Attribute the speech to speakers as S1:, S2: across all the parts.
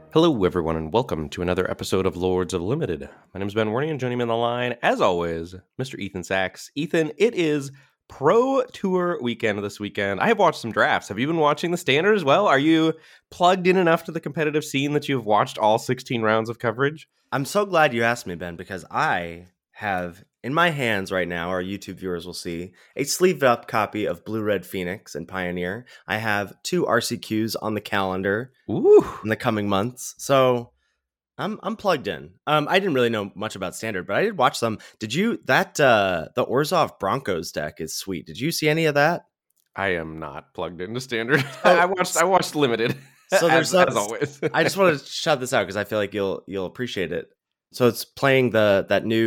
S1: Hello, everyone, and welcome to another episode of Lords of Limited. My name is Ben Warney, and joining me on the line, as always, Mr. Ethan Sachs. Ethan, it is Pro Tour weekend this weekend. I have watched some drafts. Have you been watching the Standard as well? Are you plugged in enough to the competitive scene that you've watched all 16 rounds of coverage?
S2: I'm so glad you asked me, Ben, because I have in my hands right now, our YouTube viewers will see, a sleeved up copy of Blue Red Phoenix and Pioneer. I have 2 RCQs on the calendar in the coming months. So I'm plugged in. I didn't really know much about Standard, but I did watch some. Did you the Orzhov Broncos deck is sweet. Did you see any of that?
S1: I am not plugged into Standard.
S2: Oh,
S1: I watched Limited.
S2: So there's
S1: as always.
S2: I just want to shout this out because I feel like you'll appreciate it. So it's playing the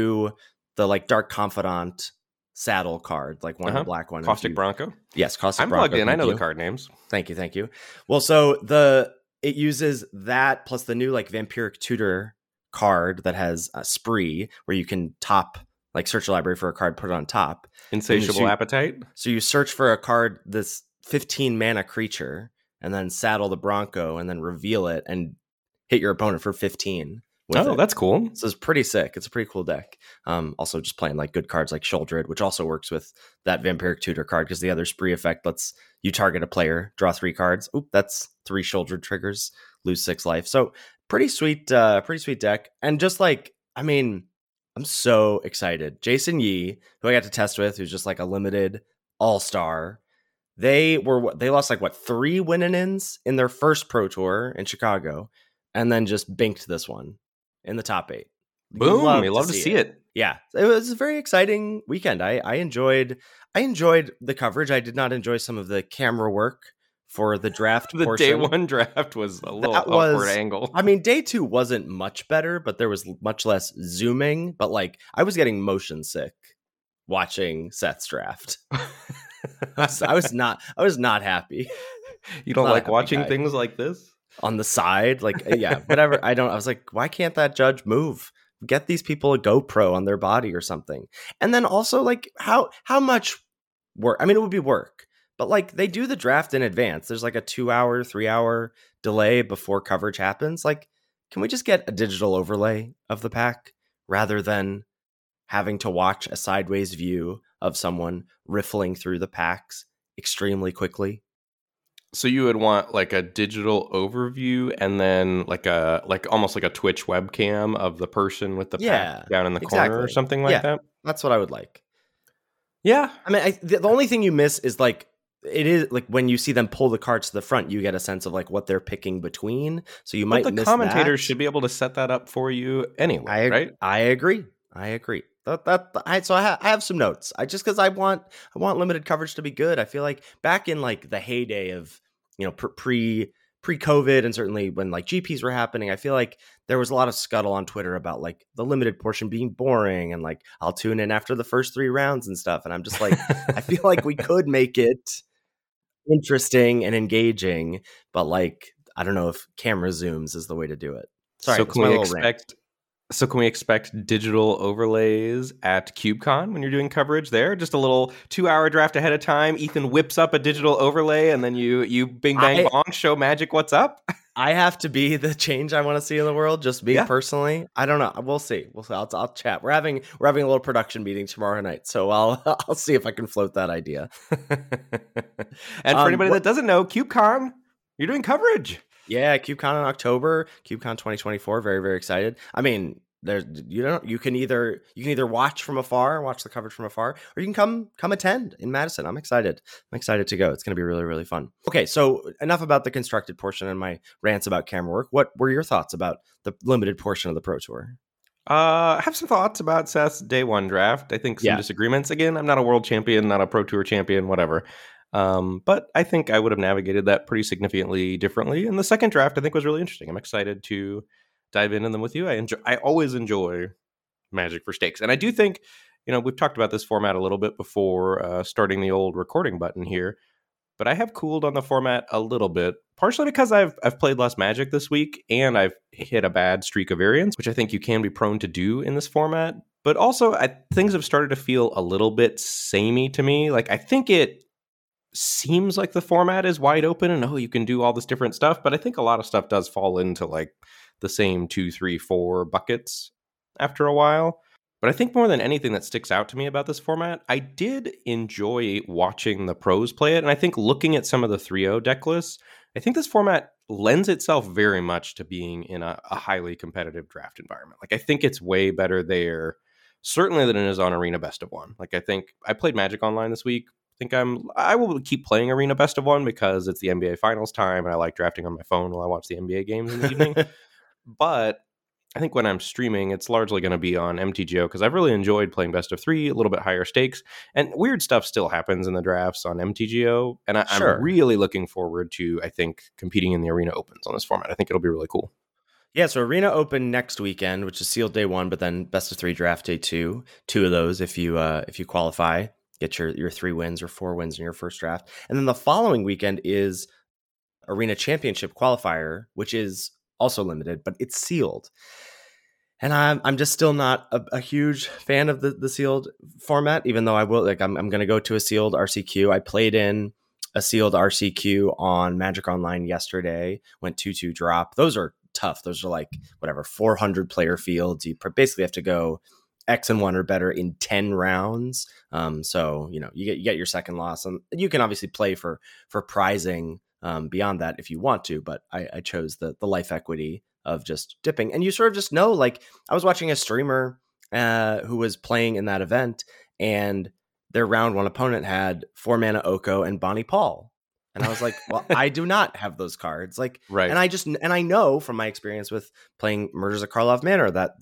S2: like Dark Confidant saddle card, like one of the black one.
S1: Caustic Bronco?
S2: Yes, Caustic
S1: I'm
S2: Bronco.
S1: I'm plugged in. I know the card names.
S2: Thank you. Well, so it uses that plus the new like Vampiric Tutor card that has a spree where you can top like search a library for a card, put it on top.
S1: Insatiable Appetite.
S2: So you search for a card, this 15 mana creature, and then saddle the Bronco and then reveal it and hit your opponent for 15.
S1: That's cool.
S2: So it's pretty sick. It's a pretty cool deck. Also just playing like good cards like Sheoldred, which also works with that Vampiric Tutor card because the other spree effect lets you target a player, draw 3 cards. Oop, that's 3 Sheoldred triggers, lose 6 life. So pretty sweet deck. And just like, I mean, I'm so excited. Jason Yee, who I got to test with, who's just like a limited all-star. They lost like 3 win-ins in their first Pro Tour in Chicago, and then just binked this one in the top 8.
S1: Boom! You love to see it.
S2: Yeah, it was a very exciting weekend. I enjoyed the coverage. I did not enjoy some of the camera work for the draft.
S1: The
S2: portion.
S1: Day 1 draft was a little awkward angle.
S2: I mean, day 2 wasn't much better, but there was much less zooming. But like, I was getting motion sick watching Seth's draft. I was not happy.
S1: You don't like watching things like this?
S2: On the side, like, yeah, whatever. I was like, why can't that judge move? Get these people a GoPro on their body or something. And then also, like, how much work? I mean, it would be work, but like they do the draft in advance. There's like a 2-hour, 3-hour delay before coverage happens. Like, can we just get a digital overlay of the pack rather than having to watch a sideways view of someone riffling through the packs extremely quickly?
S1: So you would want like a digital overview and then like almost like a Twitch webcam of the person with the pack down in the corner or something like that?
S2: That's what I would like.
S1: Yeah.
S2: I mean, the only thing you miss is like, it is like when you see them pull the cards to the front, you get a sense of like what they're picking between. So you might miss that.
S1: The commentators should be able to set that up for you anyway, right?
S2: I agree. So I have some notes. Because I want limited coverage to be good. I feel like back in like the heyday of, you know, pre-COVID and certainly when like GPs were happening, I feel like there was a lot of scuttle on Twitter about like the limited portion being boring and like I'll tune in after the first 3 rounds and stuff. And I'm just like, I feel like we could make it interesting and engaging, but like I don't know if camera zooms is the way to do it. Sorry,
S1: so can we expect digital overlays at KubeCon when you're doing coverage there? Just a little 2-hour draft ahead of time. Ethan whips up a digital overlay and then you bing bang bong show magic what's up.
S2: I have to be the change I want to see in the world. Just me personally. I don't know. We'll see. I'll chat. We're having a little production meeting tomorrow night, so I'll see if I can float that idea.
S1: And for anybody that doesn't know, KubeCon, you're doing coverage.
S2: Yeah, KubeCon in October, KubeCon 2024. Very, very excited. I mean, you can either watch the coverage from afar, or you can come attend in Madison. I'm excited to go. It's going to be really, really fun. Okay, so enough about the constructed portion and my rants about camera work. What were your thoughts about the limited portion of the Pro Tour?
S1: I have some thoughts about Seth's Day 1 draft. I think some disagreements. Again, I'm not a world champion, not a Pro Tour champion, whatever. But I think I would have navigated that pretty significantly differently. And the second draft, I think, was really interesting. I'm excited to dive into them with you. I always enjoy Magic for Stakes. And I do think, you know, we've talked about this format a little bit before starting the old recording button here, but I have cooled on the format a little bit, partially because I've played less Magic this week and I've hit a bad streak of variance, which I think you can be prone to do in this format. But also, things have started to feel a little bit samey to me. Like, I think it seems like the format is wide open and you can do all this different stuff, but I think a lot of stuff does fall into like the same 2, 3, 4 buckets after a while. But I think more than anything that sticks out to me about this format, I did enjoy watching the pros play it. And I think looking at some of the 3-0 deck lists, I think this format lends itself very much to being in a highly competitive draft environment. Like, I think it's way better there, certainly, than it is on Arena Best of One. Like, I think I played Magic Online this week. I will keep playing Arena Best of One because it's the NBA Finals time and I like drafting on my phone while I watch the NBA games in the evening. But I think when I'm streaming, it's largely going to be on MTGO because I've really enjoyed playing best of 3, a little bit higher stakes, and weird stuff still happens in the drafts on MTGO. And I'm really looking forward to, I think, competing in the Arena Opens on this format. I think it'll be really cool.
S2: Yeah, so Arena Open next weekend, which is sealed day 1, but then best of 3 draft day 2. 2 of those if you qualify, get your 3 wins or 4 wins in your first draft. And then the following weekend is Arena Championship qualifier, which is also limited, but it's sealed. And I'm just still not a huge fan of the sealed format, even though I will, like, I'm going to go to a sealed RCQ. I played in a sealed RCQ on Magic Online yesterday, went 2-2 drop. Those are tough. Those are like, 400 player fields. You basically have to go X and 1 or better in 10 rounds. So, you get your second loss, and you can obviously play for prizing beyond that if you want to, but I chose the life equity of just dipping. And you sort of just know, like, I was watching a streamer who was playing in that event, and their round 1 opponent had 4 mana Oko and Bonnie Paul. And I was like, well, I do not have those cards. Like, right. And I know from my experience with playing Murders of Karlov Manor that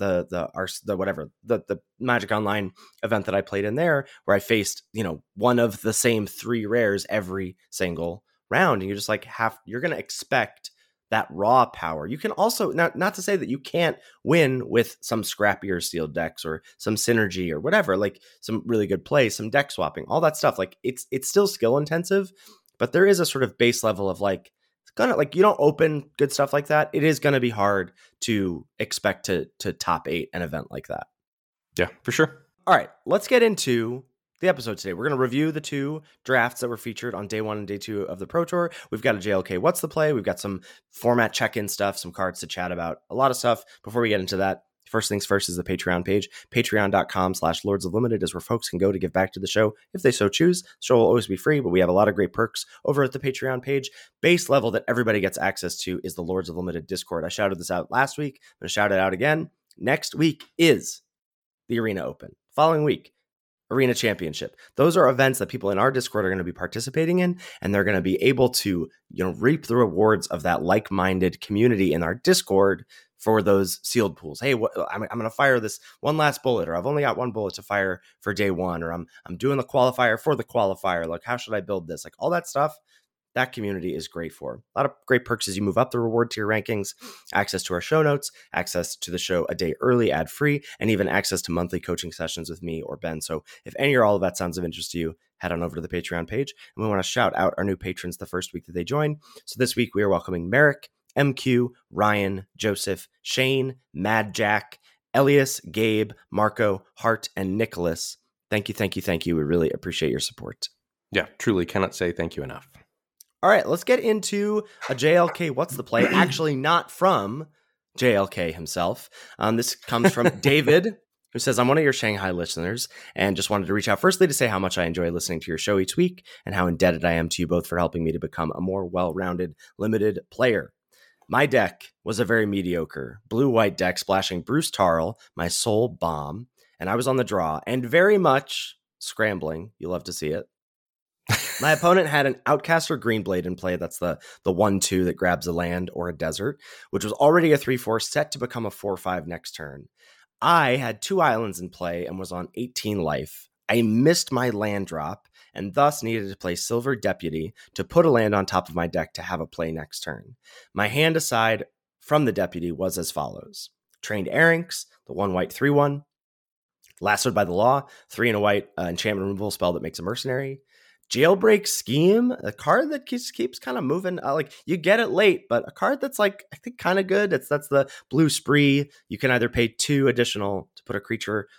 S2: the Magic Online event that I played in there, where I faced, one of the same 3 rares every single round. And you're just like, you're going to expect that raw power. You can also, not to say that you can't win with some scrappier sealed decks or some synergy or whatever, like some really good plays, some deck swapping, all that stuff. Like, it's still skill intensive, but there is a sort of base level of like, it's gonna, like, you don't open good stuff like that, it is going to be hard to expect to top 8 an event like that.
S1: Yeah, for sure.
S2: All right, let's get into the episode today. We're going to review the 2 drafts that were featured on day 1 and day 2 of the Pro Tour. We've got a JLK What's the Play. We've got some format check-in stuff, some cards to chat about, a lot of stuff. Before we get into that, first things first is the Patreon page. Patreon.com/Lords of Limited is where folks can go to give back to the show if they so choose. The show will always be free, but we have a lot of great perks over at the Patreon page. Base level that everybody gets access to is the Lords of Limited Discord. I shouted this out last week. I'm going to shout it out again. Next week is the Arena Open. Following week, Arena Championship. Those are events that people in our Discord are going to be participating in, and they're going to be able to, reap the rewards of that like-minded community in our Discord for those sealed pools. Hey, I'm going to fire this one last bullet, or I've only got 1 bullet to fire for day 1, or I'm doing the qualifier for the qualifier. Like, how should I build this? Like, all that stuff, that community is great for. A lot of great perks as you move up the reward tier rankings, access to our show notes, access to the show a day early, ad-free, and even access to monthly coaching sessions with me or Ben. So if any or all of that sounds of interest to you, head on over to the Patreon page. And we want to shout out our new patrons the first week that they join. So this week we are welcoming Merrick, MQ, Ryan, Joseph, Shane, Mad Jack, Elias, Gabe, Marco, Hart, and Nicholas. Thank you, thank you, thank you. We really appreciate your support.
S1: Yeah, truly cannot say thank you enough.
S2: All right, let's get into a JLK What's the Play? Actually, not from JLK himself. This comes from David, who says, I'm one of your Shanghai listeners and just wanted to reach out firstly to say how much I enjoy listening to your show each week and how indebted I am to you both for helping me to become a more well-rounded, limited player. My deck was a very mediocre blue-white deck splashing Bruce Tarl, my sole bomb, and I was on the draw and very much scrambling. You love to see it. My opponent had an Outcaster Greenblade in play. That's the 1/2 that grabs a land or a desert, which was already a 3/4 set to become a 4/5 next turn. I had 2 islands in play and was on 18 life. I missed my land drop and thus needed to play Silver Deputy to put a land on top of my deck to have a play next turn. My hand aside from the Deputy was as follows. Trained Errinx, the 1-white 3/1. Lassoed by the Law, 3 and a white enchantment removal spell that makes a mercenary. Jailbreak Scheme, a card that keeps kind of moving. Like, you get it late, but a card that's, like, I think kind of good. That's the blue spree. You can either pay 2 additional to put a creature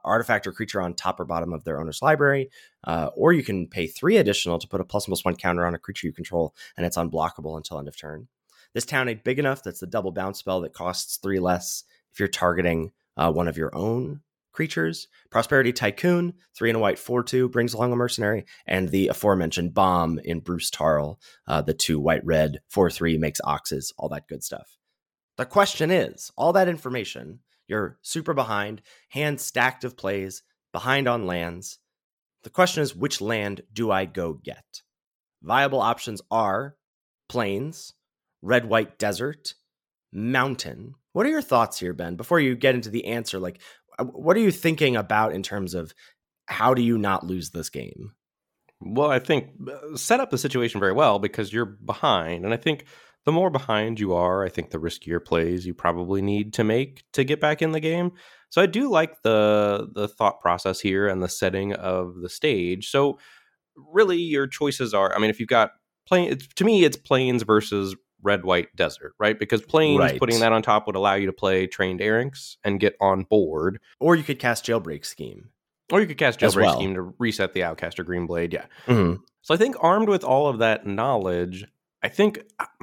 S2: artifact or creature on top or bottom of their owner's library, or you can pay 3 additional to put a +1/+1 counter on a creature you control, and it's unblockable until end of turn. This town ain't big enough. That's the double bounce spell that costs 3 less if you're targeting one of your own creatures. Prosperity Tycoon, 3 and a white, 4/2, brings along a mercenary, and the aforementioned bomb in Bruse Tarl, the 2 white red, 4/3, makes oxes, all that good stuff. The question is, all that information, you're super behind, hand stacked of plays, behind on lands. The question is, which land do I go get? Viable options are plains, red-white desert, mountain. What are your thoughts here, Ben? Before you get into the answer, like, what are you thinking about in terms of how do you not lose this game?
S1: Well, I think set up the situation very well because you're behind. And I think the more behind you are, I think the riskier plays you probably need to make to get back in the game. So I do like the thought process here and the setting of the stage. So really your choices are, I mean, if you've got to me, it's plains versus red, white, desert, right? Because plains, putting that on top would allow you to play Trained Errancs and get on board.
S2: Or you could cast Jailbreak Scheme.
S1: Or you could cast Jailbreak Scheme to reset the Outcaster Greenblade, yeah.
S2: Mm-hmm.
S1: So I think armed with all of that knowledge, I think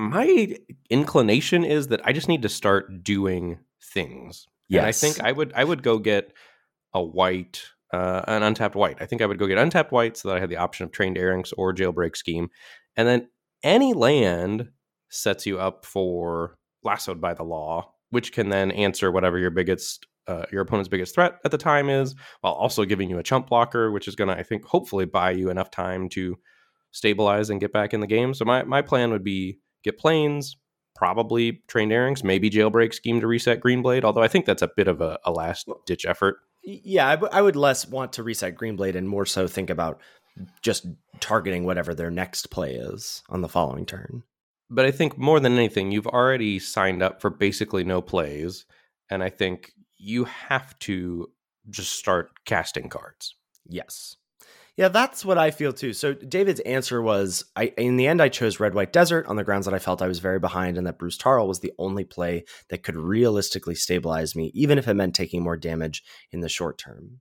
S1: my inclination is that I just need to start doing things. Yes. And I think I would go get a white, an untapped white. I think I would go get untapped white so that I had the option of Trained Errancs or Jailbreak Scheme. And then any land sets you up for Lassoed by the Law, which can then answer whatever your opponent's biggest threat at the time is, while also giving you a chump blocker, which is going to, I think, hopefully buy you enough time to stabilize and get back in the game. So my plan would be get plains, probably Trained Errancs, maybe Jailbreak Scheme to reset Greenblade, although I think that's a bit of a last-ditch effort.
S2: Yeah, I would less want to reset Greenblade and more so think about just targeting whatever their next play is on the following turn.
S1: But I think more than anything, you've already signed up for basically no plays, and I think you have to just start casting cards.
S2: Yes. Yeah, that's what I feel too. So David's answer was, in the end, I chose Red White Desert on the grounds that I felt I was very behind and that Bruse Tarl was the only play that could realistically stabilize me, even if it meant taking more damage in the short term.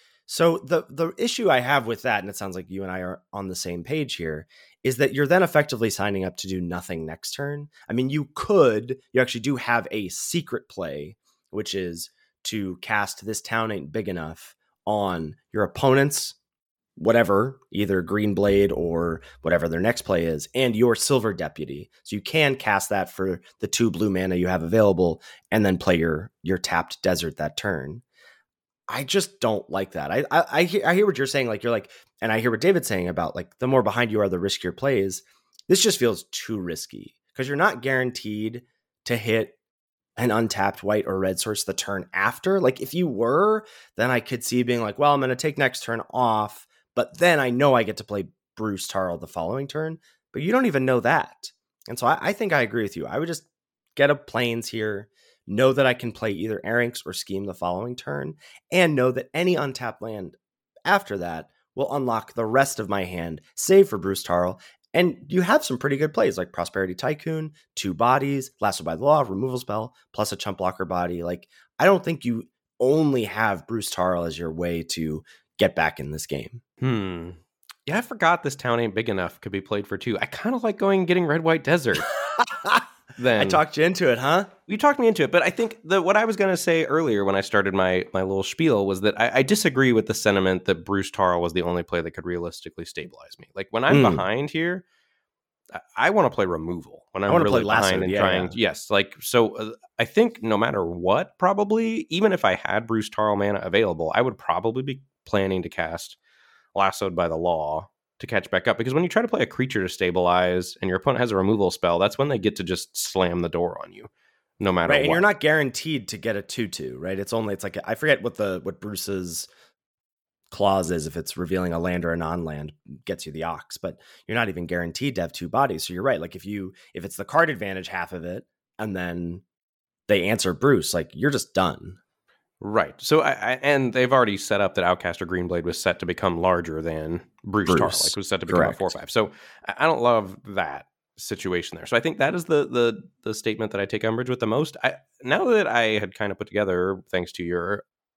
S2: So the issue I have with that, and it sounds like you and I are on the same page here, is that you're then effectively signing up to do nothing next turn. I mean, you actually do have a secret play, which is to cast This Town Ain't Big Enough on your opponent's whatever, either Greenblade or whatever their next play is, and your Silver Deputy. So you can cast that for the 2 blue mana you have available and then play your tapped desert that turn. I just don't like that. I hear what you're saying. Like, you're like, and I hear what David's saying about, like, the more behind you are, the riskier plays. This just feels too risky because you're not guaranteed to hit an untapped white or red source the turn after. Like, if you were, then I could see being like, well, I'm going to take next turn off, but then I know I get to play Bruse Tarl the following turn. But you don't even know that. And so I think I agree with you. I would just get a plains here, know that I can play either Errancs or Scheme the following turn, and know that any untapped land after that will unlock the rest of my hand, save for Bruse Tarl. And you have some pretty good plays like Prosperity Tycoon, 2 bodies, Lassoed by the Law, removal spell, plus a chump blocker body. Like, I don't think you only have Bruse Tarl as your way to get back in this game.
S1: Yeah, I forgot This Town Ain't Big Enough could be played for 2. I kind of like getting Red White Desert.
S2: Then I talked you into it, huh?
S1: You talked me into it, but I think what I was going to say earlier when I started my little spiel was that I disagree with the sentiment that Bruse Tarl was the only play that could realistically stabilize me. Like, when I'm behind here, I want to play removal. When I'm really behind and trying, yes, like, so I think no matter what, probably even if I had Bruse Tarl mana available, I would probably be planning to cast Lassoed by the Law to catch back up, because when you try to play a creature to stabilize and your opponent has a removal spell, that's when they get to just slam the door on you, no matter what.
S2: And you're not guaranteed to get a 2/2, right? It's like, I forget what Bruce's clause is, if it's revealing a land or a non-land gets you the Ox, but you're not even guaranteed to have 2 bodies. So you're right. Like, if it's the card advantage half of it and then they answer Bruse, like, you're just done.
S1: Right. So and they've already set up that Outcaster Greenblade was set to become larger than Bruse Tarl, like, was set to become a 4/5. So I don't love that situation there. So I think that is the statement that I take umbrage with the most. Now that I had kind of put together, thanks to your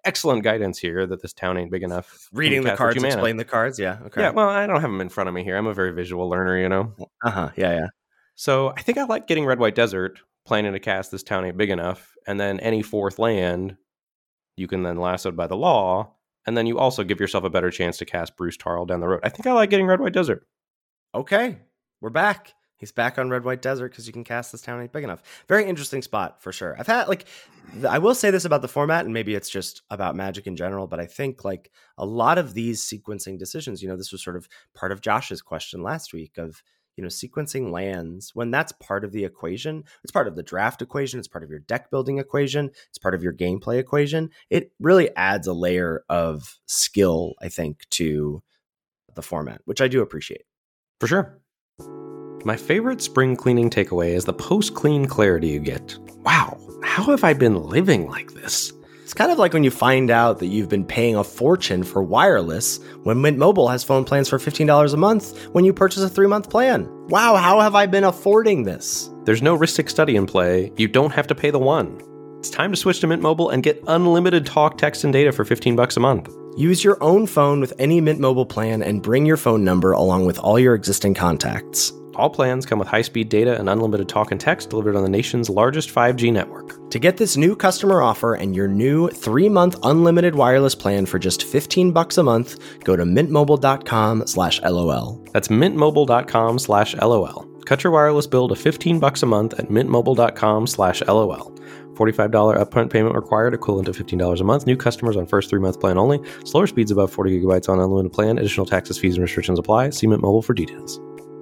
S1: excellent guidance here that this town ain't big enough.
S2: Reading the cards, explain the cards. Yeah. Okay.
S1: Yeah, well, I don't have them in front of me here. I'm a very visual learner, you know?
S2: Yeah.
S1: So I think I like getting Red White Desert, planning to cast this town ain't big enough, and then any fourth land you can then lasso by the law, and then you also give yourself a better chance to cast Bruce Tarl down the road. I think I like getting Red White Desert.
S2: Okay, we're back. He's back on Red White Desert because you can cast this town ain't big enough. Very interesting spot for sure. I've had I will say this about the format, and maybe it's just about Magic in general, but I think like a lot of these sequencing decisions, this was sort of part of Josh's question last week of, sequencing lands, when that's part of the equation, it's part of the draft equation, it's part of your deck building equation, it's part of your gameplay equation. It really adds a layer of skill, I think, to the format, which I do appreciate.
S1: For sure. My favorite spring cleaning takeaway is the post-clean clarity you get. Wow, how have I been living like this?
S2: It's kind of like when you find out that you've been paying a fortune for wireless when Mint Mobile has phone plans for $15 a month when you purchase a 3-month plan. Wow, how have I been affording this?
S1: There's no Ristic study in play. You don't have to pay the one. It's time to switch to Mint Mobile and get unlimited talk, text, and data for $15 a month.
S2: Use your own phone with any Mint Mobile plan and bring your phone number along with all your existing contacts.
S1: All plans come with high-speed data and unlimited talk and text delivered on the nation's largest 5G network.
S2: To get this new customer offer and your new 3-month unlimited wireless plan for just $15 a month, go to mintmobile.com/LOL.
S1: That's mintmobile.com/LOL. Cut your wireless bill to $15 a month at mintmobile.com/LOL. $45 upfront payment required, equivalent to $15 a month. New customers on first 3-month plan only. Slower speeds above 40 gigabytes on unlimited plan. Additional taxes, fees, and restrictions apply. See Mint Mobile for details.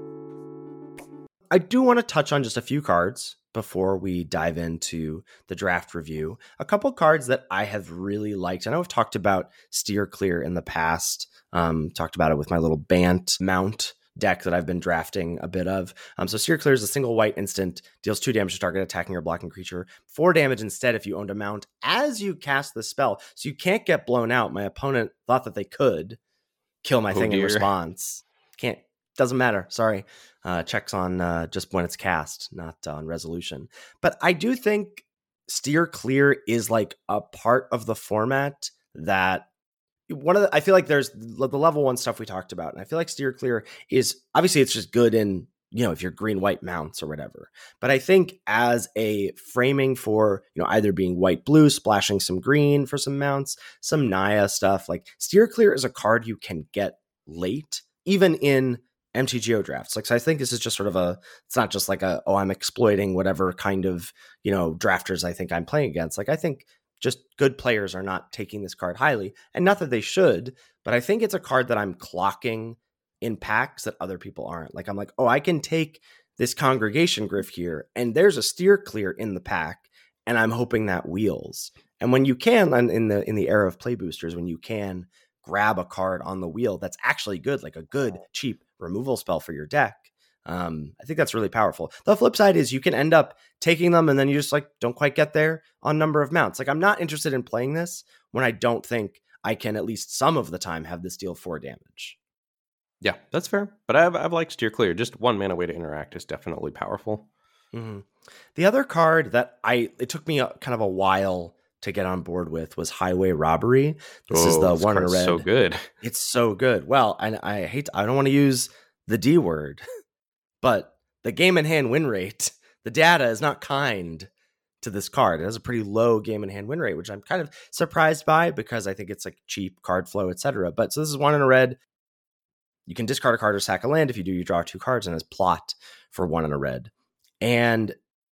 S2: I do want to touch on just a few cards before we dive into the draft review. A couple cards that I have really liked. I know I've talked about Steer Clear in the past. Talked about it with my little Bant mount deck that I've been drafting a bit of. So Steer Clear is a single white instant, deals 2 damage to target attacking or blocking creature, 4 damage instead if you owned a mount as you cast the spell. So you can't get blown out. My opponent thought that they could kill my thing in response. Doesn't matter. Sorry. Checks on just when it's cast, not on resolution. But I do think Steer Clear is like a part of the format that I feel like there's the level 1 stuff we talked about. And I feel like Steer Clear is obviously it's just good in, if you're green, white mounts or whatever. But I think as a framing for, either being white, blue, splashing some green for some mounts, some Naya stuff, like Steer Clear is a card you can get late, even in MTGO drafts. So I think this is just sort of it's not just like I'm exploiting whatever kind of, drafters I think I'm playing against. I think just good players are not taking this card highly, and not that they should, but I think it's a card that I'm clocking in packs that other people aren't. I'm like, I can take this Congregation Gryff here, and there's a Steer Clear in the pack, and I'm hoping that wheels. And when you can, in the era of play boosters, when you can grab a card on the wheel that's actually good, like a good, cheap removal spell for your deck, I think that's really powerful. The flip side is you can end up taking them and then you just don't quite get there on number of mounts. I'm not interested in playing this when I don't think I can at least some of the time have this deal 4 damage.
S1: Yeah, that's fair. But I've liked Steer Clear. Just 1 mana way to interact is definitely powerful.
S2: Mm-hmm. The other card that it took me kind of a while to get on board with was Highway Robbery. This is the 1 in a red.
S1: So good.
S2: It's so good. Well, I don't want to use the D word, but the game in hand win rate, the data is not kind to this card. It has a pretty low game in hand win rate, which I'm kind of surprised by because I think it's cheap card flow, etc. But so this is 1 in a red. You can discard a card or sack a land. If you do, you draw 2 cards and has plot for 1 in a red. And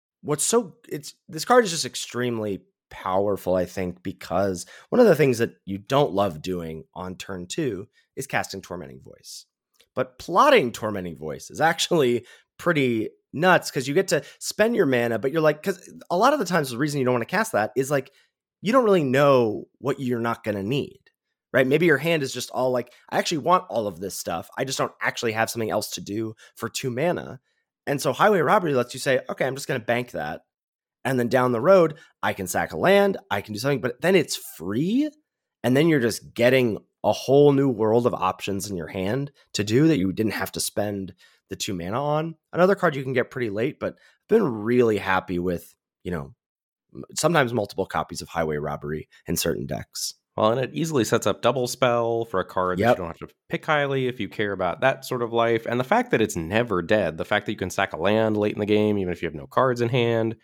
S2: this card is just extremely powerful, I think, because one of the things that you don't love doing on turn 2 is casting Tormenting Voice. But plotting Tormenting Voice is actually pretty nuts because you get to spend your mana, but you're because a lot of the times the reason you don't want to cast that is you don't really know what you're not going to need, right? Maybe your hand is just all I actually want all of this stuff. I just don't actually have something else to do for 2 mana. And so Highway Robbery lets you say, okay, I'm just going to bank that. And then down the road, I can sack a land, I can do something, but then it's free. And then you're just getting a whole new world of options in your hand to do that you didn't have to spend the 2 mana on. Another card you can get pretty late, but I've been really happy with, sometimes multiple copies of Highway Robbery in certain decks.
S1: Well, and it easily sets up double spell for a card that you don't have to pick highly if you care about that sort of life. And the fact that it's never dead, the fact that you can sack a land late in the game, even if you have no cards in hand,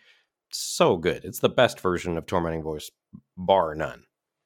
S1: so good. It's the best version of Tormenting Voice, bar none.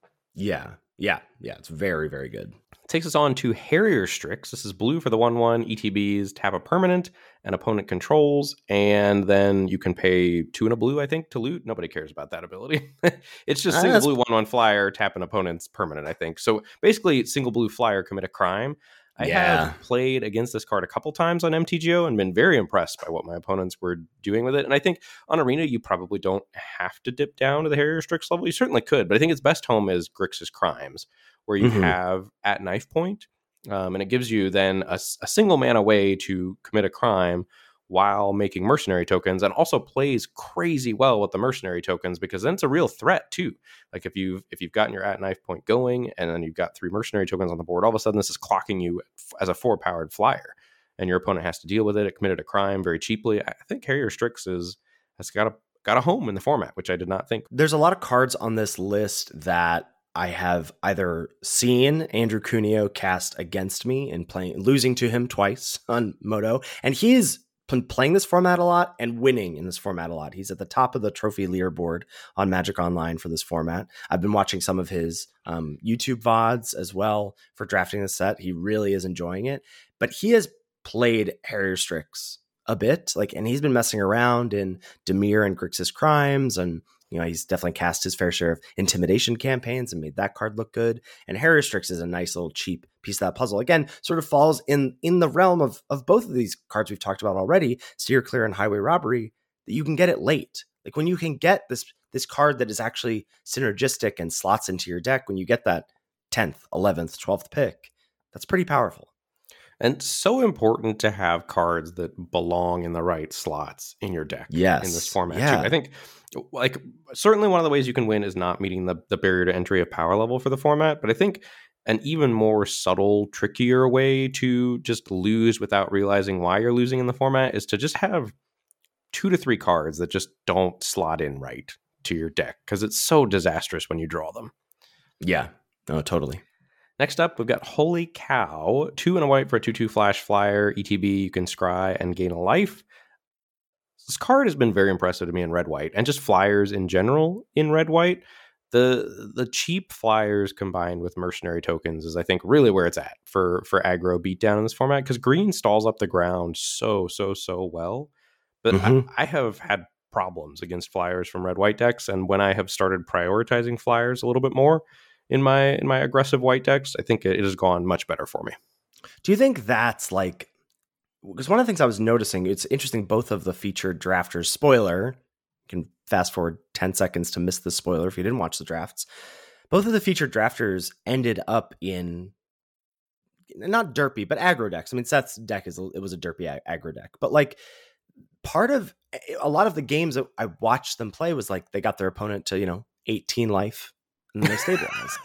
S2: Yeah. It's very, very good.
S1: Takes us on to Harrier Strix. This is blue for the 1/1 ETBs. Tap a permanent and opponent controls, and then you can pay 2 and a blue, I think, to loot. Nobody cares about that ability. It's just single blue 1/1 flyer, tap an opponent's permanent, I think. So basically, single blue flyer, commit a crime. I have played against this card a couple times on MTGO and been very impressed by what my opponents were doing with it. And I think on Arena, you probably don't have to dip down to the Harrier Strix level. You certainly could, but I think its best home is Grixis Crimes, where you have at knife point, and it gives you then a single mana way to commit a crime while making mercenary tokens, and also plays crazy well with the mercenary tokens, because then it's a real threat too. Like if you've gotten your at knife point going and then you've got 3 mercenary tokens on the board, all of a sudden this is clocking you as a 4-powered flyer, and your opponent has to deal with it. It committed a crime very cheaply. I think Harrier Strix has got a home in the format, which I did not think.
S2: There's a lot of cards on this list that I have either seen Andrew Cuneo cast against me and losing to him twice on Moto, and he's playing this format a lot and winning in this format a lot. He's at the top of the trophy leaderboard on Magic Online for this format. I've been watching some of his YouTube VODs as well for drafting this set. He really is enjoying it, but he has played Harrier Strix a bit, and he's been messing around in Dimir and Grixis Crimes, and he's definitely cast his fair share of intimidation campaigns and made that card look good. And Harrier Strix is a nice little cheap piece of that puzzle. Again, sort of falls in the realm of both of these cards we've talked about already, Steer Clear and Highway Robbery, that you can get it late. Like when you can get this card that is actually synergistic and slots into your deck, when you get that 10th, 11th, 12th pick, that's pretty powerful.
S1: And so important to have cards that belong in the right slots in your deck in this format too. I think certainly one of the ways you can win is not meeting the barrier to entry of power level for the format, but I think an even more subtle, trickier way to just lose without realizing why you're losing in the format is to just have 2 to 3 cards that just don't slot in right to your deck, because it's so disastrous when you draw them.
S2: Yeah, no, totally.
S1: Next up, we've got Holy Cow, 2 and a white for a 2/2 flash flyer. ETB, you can scry and gain a life. This card has been very impressive to me in red-white, and just flyers in general in red-white. The cheap flyers combined with mercenary tokens is, I think, really where it's at for aggro beatdown in this format, because green stalls up the ground so well. But I have had problems against flyers from red-white decks, and when I have started prioritizing flyers a little bit more in my aggressive white decks, I think it has gone much better for me.
S2: Do you think that's because one of the things I was noticing, it's interesting, both of the featured drafters, spoiler, you can fast forward 10 seconds to miss the spoiler if you didn't watch the drafts, both of the featured drafters ended up in, not derpy, but aggro decks. I mean, Seth's deck it was a derpy aggro deck, but part of a lot of the games that I watched them play was they got their opponent to 18 life, and then they stabilize.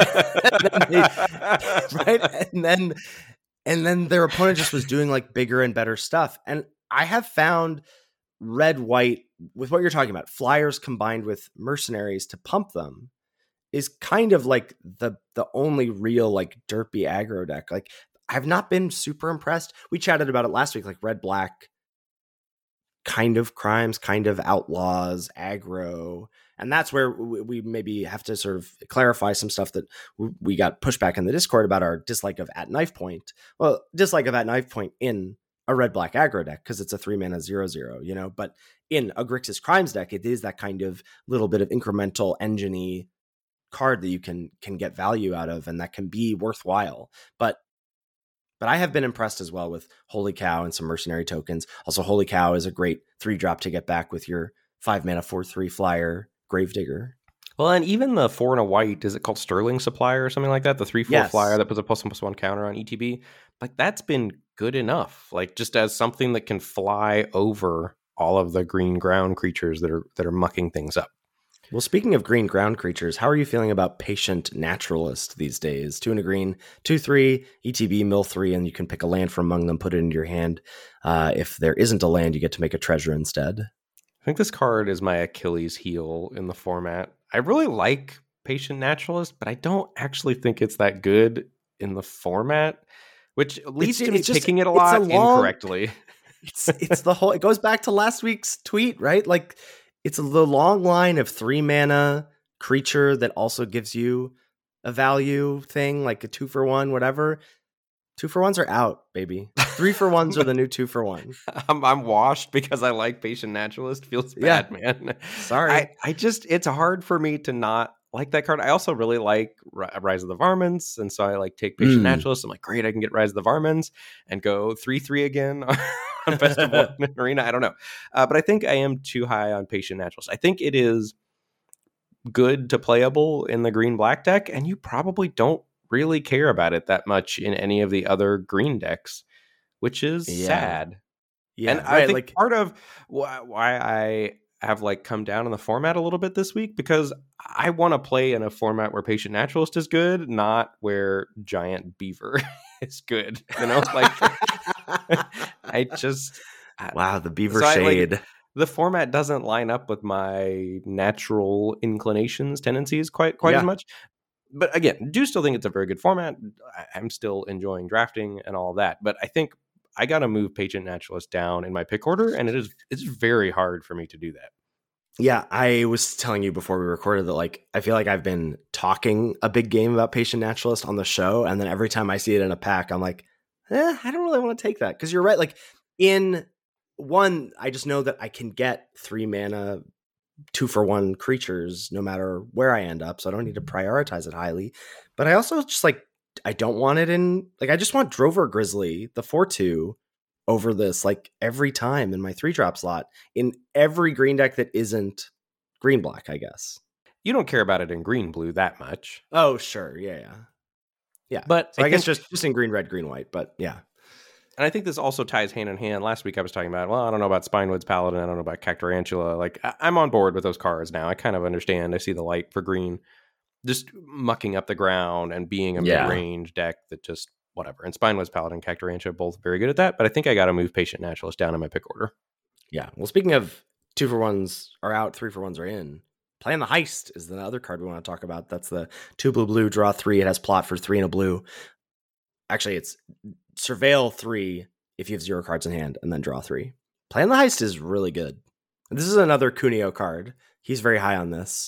S2: Right? And then their opponent just was doing bigger and better stuff. And I have found red-white, with what you're talking about, flyers combined with mercenaries to pump them, is kind of the only real derpy aggro deck. I've not been super impressed. We chatted about it last week, red-black, kind of crimes, kind of outlaws, aggro. And that's where we maybe have to sort of clarify some stuff that we got pushback in the Discord about our dislike of at knife point. Well, dislike of at knife point in a red-black aggro deck because it's a 3-mana 0/0, but in a Grixis Crimes deck, it is that kind of little bit of incremental engine-y card that you can get value out of, and that can be worthwhile. But I have been impressed as well with Holy Cow and some mercenary tokens. Also, Holy Cow is a great 3-drop to get back with your 5-mana 4/3 flyer Gravedigger.
S1: Well, and even the 4 and a white, is it called Sterling Supplier or something like that? The 3/4 flyer that puts a +1/+1 counter on ETB. That's been good enough. Just as something that can fly over all of the green ground creatures that are mucking things up.
S2: Well, speaking of green ground creatures, how are you feeling about Patient Naturalist these days? 2 and a green, 2/3, ETB, mill 3, and you can pick a land from among them, put it into your hand. If there isn't a land, you get to make a treasure instead.
S1: I think this card is my Achilles heel in the format. I really like Patient Naturalist, but I don't actually think it's that good in the format, which leads to me picking it a lot incorrectly.
S2: It's the whole, it goes back to last week's tweet, right? Like, it's the long line of 3 mana creature that also gives you a value thing, like a 2-for-1, whatever. 2-for-1s are out, baby. 3-for-1s are the new 2-for-1.
S1: I'm washed because I like Patient Naturalist. Feels bad, man.
S2: Sorry.
S1: I just, it's hard for me to not like that card. I also really like Rise of the Varmints, and so I like take Patient Naturalist. I'm like, great, I can get Rise of the Varmints and go 3/3 again on Festival and Arena. I don't know, but I think I am too high on Patient Naturalist. I think it is good to playable in the green-black deck, and you probably don't really care about it that much in any of the other green decks, which is sad.
S2: Yeah,
S1: and I think part of why I have like come down in the format a little bit this week, because I want to play in a format where Patient Naturalist is good, not where Giant Beaver is good. You know, like I just
S2: the Beaver shade.
S1: The format doesn't line up with my natural inclinations, tendencies quite as much. But again, do still think it's a very good format. I'm still enjoying drafting and all of that. But I think I got to move Patient Naturalist down in my pick order, and it's very hard for me to do that.
S2: Yeah, I was telling you before we recorded that, like, I feel like I've been talking a big game about Patient Naturalist on the show, and then every time I see it in a pack, I'm like, I don't really want to take that. Because you're right, like, in one, I just know that I can get 3 mana 2-for-1 creatures no matter where I end up, so I don't need to prioritize it highly. But I also just, like, I don't want it in, like, I just want Drover Grizzly, the 4/2, over this, like, every time in my 3-drop slot in every green deck that isn't green black, I guess.
S1: You don't care about it in green blue that much.
S2: Oh, sure. Yeah. But so I guess just in green red, green white, but yeah.
S1: And I think this also ties hand in hand. Last week I was talking about, well, I don't know about Spinewood's Paladin. I don't know about Cacturantula. Like, I'm on board with those cards now. I kind of understand. I see the light for green. Just mucking up the ground and being a mid-range deck that just, whatever. And Spinewood's Paladin, Cacturantula, both very good at that. But I think I got to move Patient Naturalist down in my pick order.
S2: Yeah. Well, speaking of 2-for-1s are out, 3-for-1s are in. Plan the Heist is the other card we want to talk about. That's the 2 blue, draw 3. It has plot for 3 and a blue. Actually, it's Surveil 3 if you have 0 cards in hand, and then draw 3. Plan the Heist is really good. This is another Cuneo card. He's very high on this,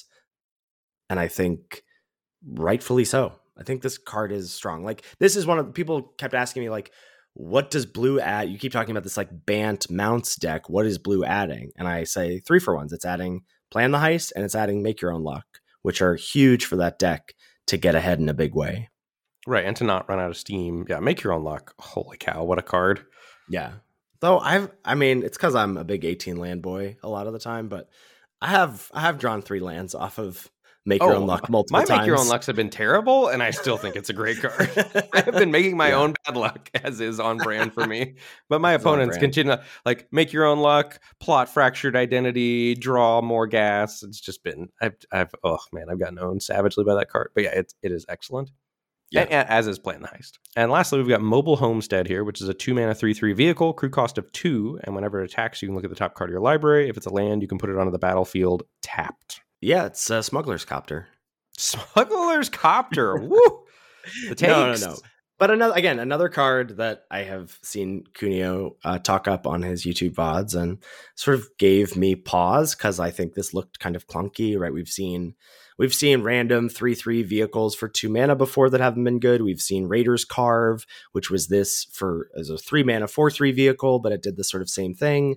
S2: and I think rightfully so. I think this card is strong. Like, this is one of the people kept asking me, like, what does blue add? You keep talking about this, like, Bant Mounts deck. What is blue adding? And I say 3-for-1s. It's adding Plan the Heist, and it's adding Make Your Own Luck, which are huge for that deck to get ahead in a big way.
S1: Right, and to not run out of steam. Yeah, Make Your Own Luck. Holy cow, what a card.
S2: Yeah. Though I mean, it's because I'm a big 18 land boy a lot of the time, but I have drawn 3 lands off of Make Your Own Luck multiple times.
S1: My Make Your Own Lucks have been terrible, and I still think it's a great card. I have been making my own bad luck, as is on brand for me. But my opponents continue to, like, Make Your Own Luck, plot Fractured Identity, draw more gas. It's just been, I've gotten owned savagely by that card. But yeah, it is excellent. Yeah. As is Plan the Heist. And lastly, we've got Mobile Homestead here, which is a 2-mana 3/3 vehicle, crew cost of 2, and whenever it attacks, you can look at the top card of your library. If it's a land, you can put it onto the battlefield tapped.
S2: Yeah, it's Smuggler's Copter.
S1: Smuggler's Copter. Woo! The takes.
S2: No. But another card that I have seen Cuneo talk up on his YouTube VODs and sort of gave me pause because I think this looked kind of clunky, right? We've seen random 3/3 vehicles for 2 mana before that haven't been good. We've seen Raiders Carve, which was this as a 3 mana 4/3 vehicle, but it did the sort of same thing.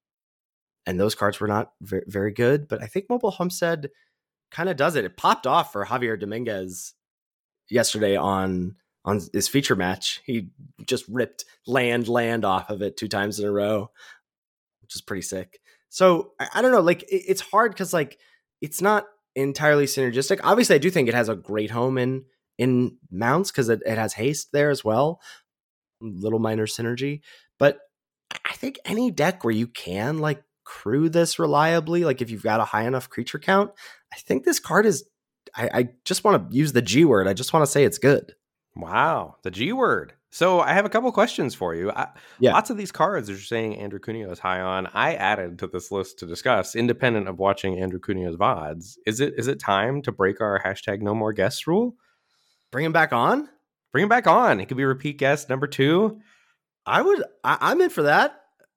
S2: And those cards were not very, very good. But I think Mobile Homestead kind of does it. It popped off for Javier Dominguez yesterday on his feature match. He just ripped land off of it 2 times in a row, which is pretty sick. So I don't know, like, it's hard because, like, it's not entirely synergistic. Obviously, I do think it has a great home in mounts because it has haste there as well. Little minor synergy. But I think any deck where you can, like, crew this reliably, like if you've got a high enough creature count, I think this card is, I just want to use the G word. I just want to say it's good.
S1: Wow, the G word. So I have a couple questions for you.
S2: Yeah.
S1: Lots of these cards that you're saying Andrew Cuneo is high on, I added to this list to discuss, independent of watching Andrew Cuneo's VODs. Is it time to break our hashtag no more guests rule?
S2: Bring him back on?
S1: Bring him back on. He could be repeat guest number 2.
S2: I'm in for that.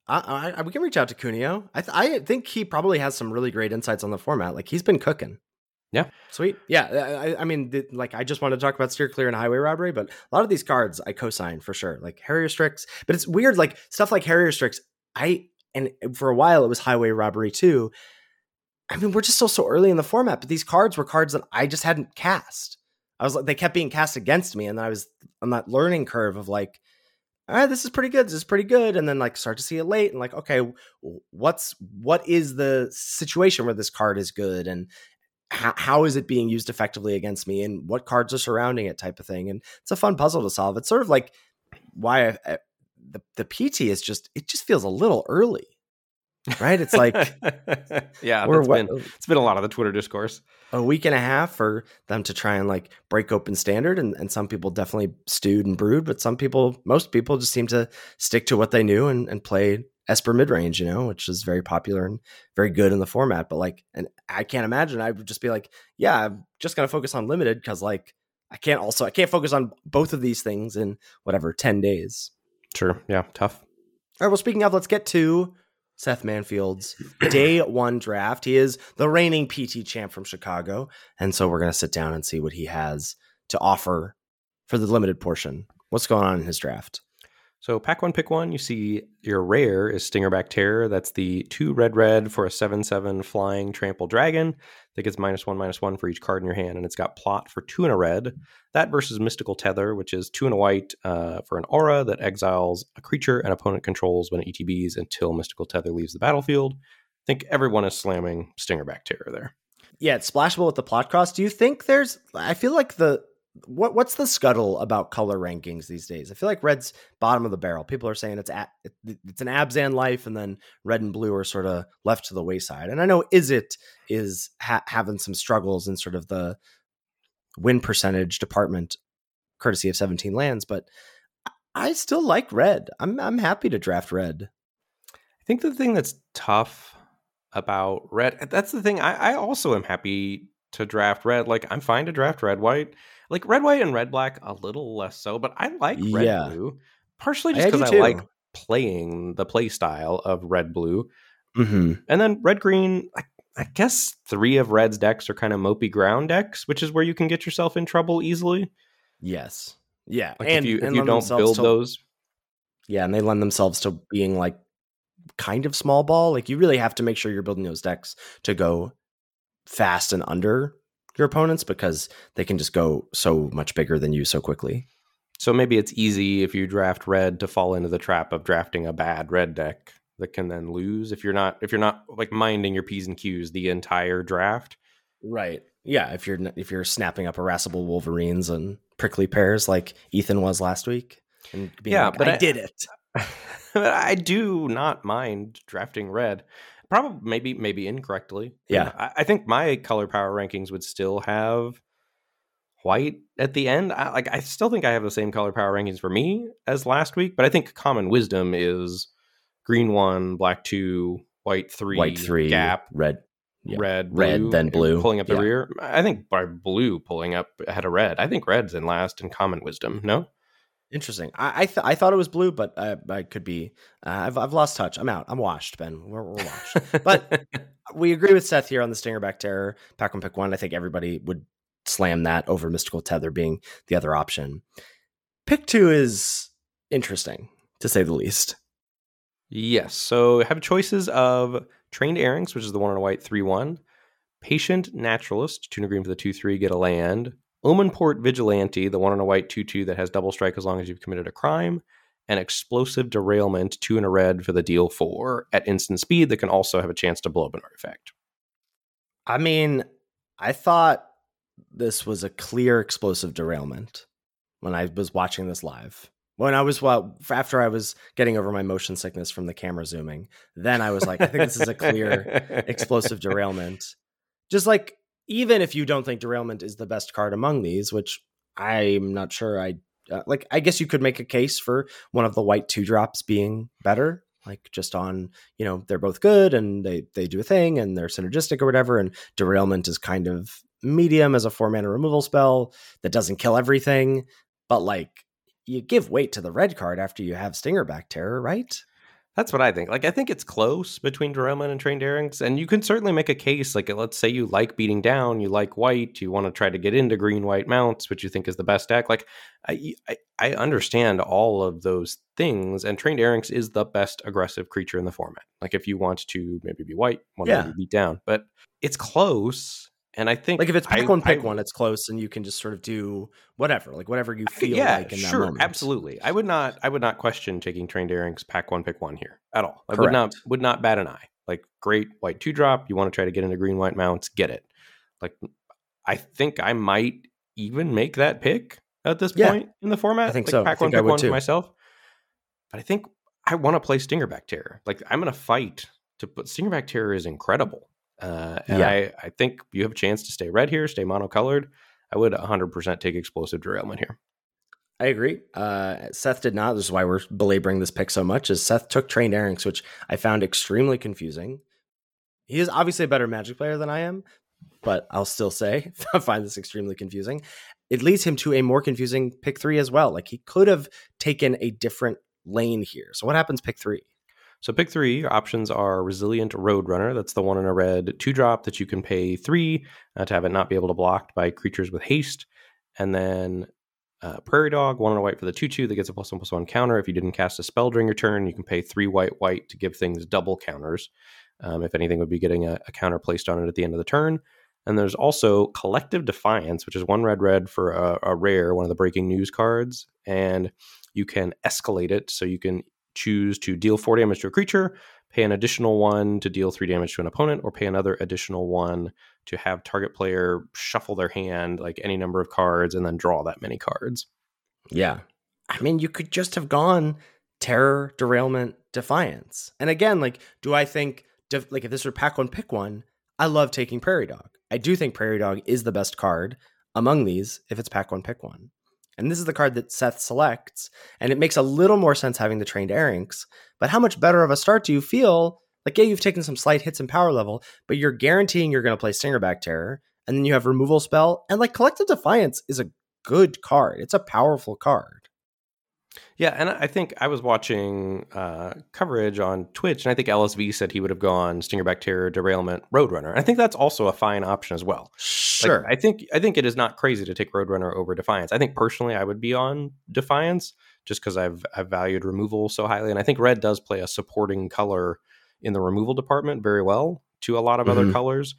S2: We can reach out to Cuneo. I think he probably has some really great insights on the format. Like, he's been cooking.
S1: Yeah.
S2: Sweet. Yeah. I mean, I just want to talk about Steer Clear and Highway Robbery, but a lot of these cards I co-sign for sure. Like Harrier Strix, but it's weird. Like stuff like Harrier Strix, and for a while it was Highway Robbery too. I mean, we're just so early in the format, but these cards were cards that I just hadn't cast. I was like, they kept being cast against me, and then I was on that learning curve of like, all right, this is pretty good. This is pretty good. And then like start to see it late and like, okay, what is the situation where this card is good? And how is it being used effectively against me, and what cards are surrounding it, type of thing. And it's a fun puzzle to solve. It's sort of like why the PT is it just feels a little early, right? It's like,
S1: yeah, it's been a lot of the Twitter discourse.
S2: A week and a half for them to try and like break open standard. And some people definitely stewed and brewed, but most people just seem to stick to what they knew and play Esper midrange, which is very popular and very good in the format. But like, and I can't imagine I would just be like, yeah, I'm just going to focus on limited because like I can't focus on both of these things in 10 days.
S1: Sure. Yeah. Tough.
S2: All right. Well, speaking of, let's get to Seth Manfield's day 1 draft. He is the reigning PT champ from Chicago. And so we're going to sit down and see what he has to offer for the limited portion. What's going on in his draft?
S1: So pack 1, pick 1. You see your rare is Stingerback Terror. That's the 2 red for a 7/7 flying trample dragon that gets -1/-1 for each card in your hand. And it's got plot for 2 and a red. That versus Mystical Tether, which is 2 and a white for an aura that exiles a creature an opponent controls when it ETBs until Mystical Tether leaves the battlefield. I think everyone is slamming Stingerback Terror there.
S2: Yeah, it's splashable with the plot cost. Do you think I feel like what's the scuttle about color rankings these days? I feel like red's bottom of the barrel. People are saying it's an Abzan life, and then red and blue are sort of left to the wayside. And I know Izzet is having some struggles in sort of the win percentage department, courtesy of 17 lands, but I still like red. I'm happy to draft red.
S1: I think the thing that's tough about red, that's the thing. I also am happy to draft red. Like, I'm fine to draft red white. Like red white and red black a little less so, but I like red blue, partially just because I like playing the play style of red blue.
S2: Mm-hmm.
S1: And then red green, I guess 3 of red's decks are kind of mopey ground decks, which is where you can get yourself in trouble easily.
S2: Yes. Yeah.
S1: Like if you don't build those.
S2: Yeah, and they lend themselves to being like kind of small ball. Like you really have to make sure you're building those decks to go fast and under your opponents, because they can just go so much bigger than you so quickly.
S1: So maybe it's easy if you draft red to fall into the trap of drafting a bad red deck that can then lose if you're not like minding your P's and Q's the entire draft.
S2: Right. Yeah, if you're snapping up irascible Wolverines and prickly pears like Ethan was last week. And being but I did it.
S1: I do not mind drafting red. Probably maybe incorrectly.
S2: Yeah.
S1: I think my color power rankings would still have white at the end. I still think I have the same color power rankings for me as last week, but I think common wisdom is green 1, black 2, white 3, gap,
S2: red,
S1: blue,
S2: then blue,
S1: pulling up the rear. I think by blue pulling up ahead of red. I think red's in last in common wisdom. No.
S2: Interesting. I thought it was blue, but I could be. I've lost touch. I'm out. I'm washed, Ben. We're washed. But we agree with Seth here on the Stingerback Terror. Pack 1, pick 1. I think everybody would slam that over Mystical Tether being the other option. Pick 2 is interesting, to say the least.
S1: Yes. So have choices of Trained Airings, which is the 1 and a white 3/1. Patient Naturalist, 2 and a green for the 2/3, get a land. Omenport Vigilante, the 1 and a white 2/2 that has double strike as long as you've committed a crime. And Explosive Derailment, 2 and a red for the deal 4 at instant speed that can also have a chance to blow up an artifact.
S2: I mean, I thought this was a clear Explosive Derailment when I was watching this live. After I was getting over my motion sickness from the camera zooming, then I was like, I think this is a clear Explosive Derailment. Just like, even if you don't think Derailment is the best card among these, which I'm not sure. I guess you could make a case for one of the white 2-drops being better, like just on, they're both good and they do a thing and they're synergistic or whatever. And Derailment is kind of medium as a 4-mana removal spell that doesn't kill everything, but like you give weight to the red card after you have Stingerback Terror, right?
S1: That's what I think. Like, I think it's close between Derailment and Trained Errands, and you can certainly make a case. Like, let's say you like beating down, you like white, you want to try to get into green-white mounts, which you think is the best deck. Like, I understand all of those things, and Trained Errands is the best aggressive creature in the format. Like, if you want to maybe be white, want to maybe beat down, but it's close. And I think,
S2: like, if it's pick one, it's close, and you can just sort of do whatever you feel like in that moment.
S1: Absolutely. I would not question taking Trained Errands pack one here at all. I would not bat an eye. Like, great white 2-drop. You want to try to get into green white mounts, get it. Like, I think I might even make that pick at this point in the format.
S2: I think
S1: like,
S2: so.
S1: Pack one for myself. But I think I want to play Stingerback Terror. Like, I'm going to fight to put Stingerback Terror is incredible. I think you have a chance to stay red here, stay monocolored. I would 100% take Explosive Derailment here.
S2: I agree. Seth did not. This is why we're belaboring this pick so much, is Seth took Trained Errands, which I found extremely confusing. He is obviously a better Magic player than I am, but I'll still say I find this extremely confusing. It leads him to a more confusing pick 3 as well. Like, he could have taken a different lane here. So what happens pick 3?
S1: So pick 3, your options are Resilient Roadrunner. That's the one in a red 2-drop that you can pay 3 to have it not be able to blocked by creatures with haste. And then Prairie Dog, 1 and a white for the 2/2 that gets a +1/+1 counter. If you didn't cast a spell during your turn, you can pay 3 white to give things double counters. If anything, would be getting a counter placed on it at the end of the turn. And there's also Collective Defiance, which is 1 red for a rare, one of the breaking news cards. And you can escalate it, so you can choose to deal 4 damage to a creature, pay an additional 1 to deal 3 damage to an opponent, or pay another additional 1 to have target player shuffle their hand like any number of cards and then draw that many cards.
S2: Yeah. I mean, you could just have gone Terror, Derailment, Defiance. And again, like, do I think, like, if this were pack one, pick one, I love taking Prairie Dog. I do think Prairie Dog is the best card among these if it's pack one, pick one. And this is the card that Seth selects, and it makes a little more sense having the Trained Errands. But how much better of a start do you feel? Like, yeah, you've taken some slight hits in power level, but you're guaranteeing you're going to play Stingerback Terror, and then you have Removal Spell, and like Collective Defiance is a good card. It's a powerful card.
S1: Yeah, and I think I was watching coverage on Twitch, and I think LSV said he would have gone Stingerback Terror, Derailment, Roadrunner. I think that's also a fine option as well.
S2: Sure.
S1: Like, I think it is not crazy to take Roadrunner over Defiance. I think personally I would be on Defiance just because I've valued removal so highly, and I think red does play a supporting color in the removal department very well to a lot of other colors.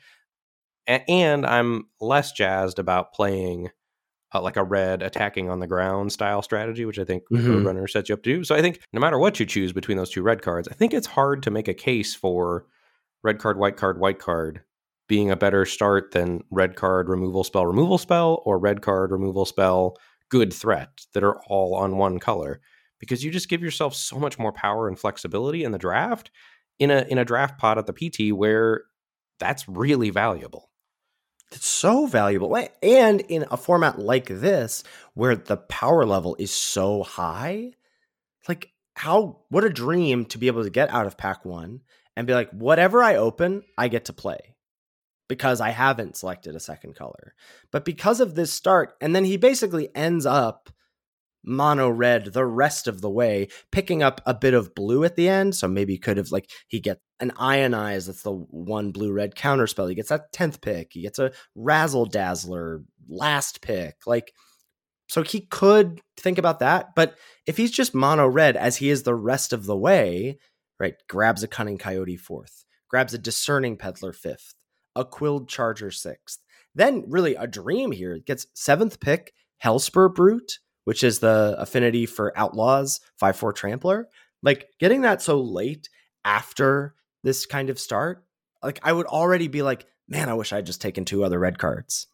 S1: And I'm less jazzed about playing like a red attacking on the ground style strategy, which I think Roadrunner sets you up to do. So I think no matter what you choose between those two red cards, I think it's hard to make a case for red card, white card being a better start than red card, removal spell, or red card, removal spell, good threat that are all on one color. Because you just give yourself so much more power and flexibility in the draft, in a draft pot at the PT where that's really valuable.
S2: It's so valuable. And in a format like this, where the power level is so high, like, what a dream to be able to get out of pack one and be like, whatever I open, I get to play because I haven't selected a second color. But because of this start, and then he basically ends up mono red the rest of the way, picking up a bit of blue at the end. So maybe could have, like, he get an Ionize, that's the 1 blue-red counterspell. He gets that 10th pick. He gets a Razzle Dazzler last pick. Like, so he could think about that. But if he's just mono red as he is the rest of the way, right, grabs a Cunning Coyote 4th, grabs a Discerning Peddler 5th, a Quilled Charger 6th, then really a dream here. Gets 7th pick, Hellspur Brute, which is the affinity for Outlaws, 5/4 Trampler. Like, getting that so late after this kind of start, like, I would already be like, man, I wish I'd just taken 2 other red cards.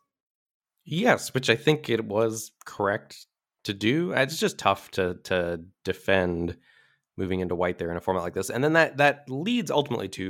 S1: Yes, which I think it was correct to do. It's just tough to defend moving into white there in a format like this. And then that leads ultimately to,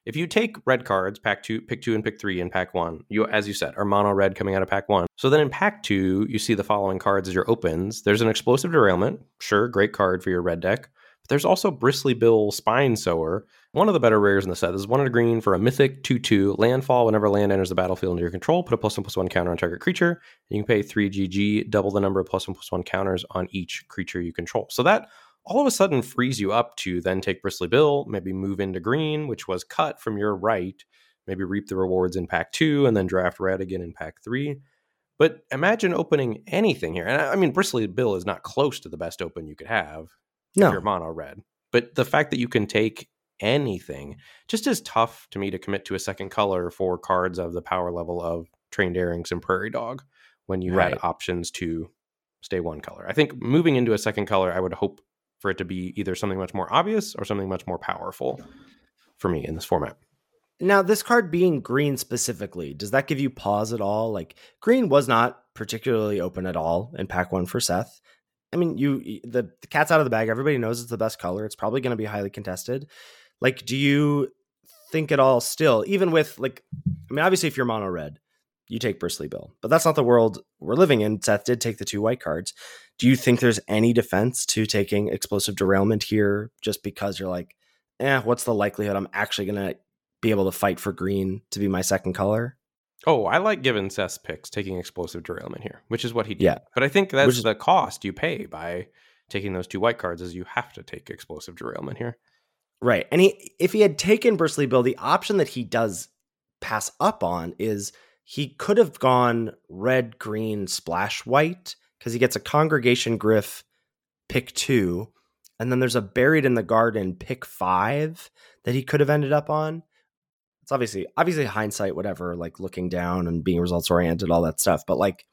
S1: If you take red cards, pack 2, pick 2 and pick 3 in pack 1, you, as you said, are mono red coming out of pack 1. So then in pack 2, you see the following cards as your opens. There's an Explosive Derailment. Sure, great card for your red deck. But there's also Bristly Bill Spine Sower, one of the better rares in the set. This is 1 and a green for a mythic 2/2 landfall. Whenever land enters the battlefield under your control, put a +1/+1 counter on target creature. And you can pay 3 GG, double the number of +1/+1 counters on each creature you control. So that all of a sudden frees you up to then take Bristly Bill, maybe move into green, which was cut from your right, maybe reap the rewards in pack 2, and then draft red again in pack 3. But imagine opening anything here. And I mean, Bristly Bill is not close to the best open you could have if you're mono red. But the fact that you can take anything just is tough to me to commit to a second color for cards of the power level of Trained Earrings and Prairie Dog when you had options to stay one color. I think moving into a second color, I would hope for it to be either something much more obvious or something much more powerful for me in this format.
S2: Now, this card being green specifically, does that give you pause at all? Like, green was not particularly open at all in pack 1 for Seth. I mean, the cat's out of the bag. Everybody knows it's the best color. It's probably going to be highly contested. Like, do you think at all still, even with, like, I mean, obviously if you're mono red, you take Bristly Bill, but that's not the world we're living in. Seth did take the 2 white cards. Do you think there's any defense to taking Explosive Derailment here just because you're like, what's the likelihood I'm actually going to be able to fight for green to be my second color?
S1: Oh, I like giving Seth's picks, taking Explosive Derailment here, which is what he did.
S2: Yeah.
S1: But I think that's the cost you pay by taking those 2 white cards is you have to take Explosive Derailment here.
S2: Right. And if he had taken Bristly Bill, the option that he does pass up on is he could have gone red, green, splash white, because he gets a Congregation Gryff pick 2, and then there's a Buried in the Garden pick 5 that he could have ended up on. It's obviously hindsight, whatever, like looking down and being results oriented, all that stuff. But like,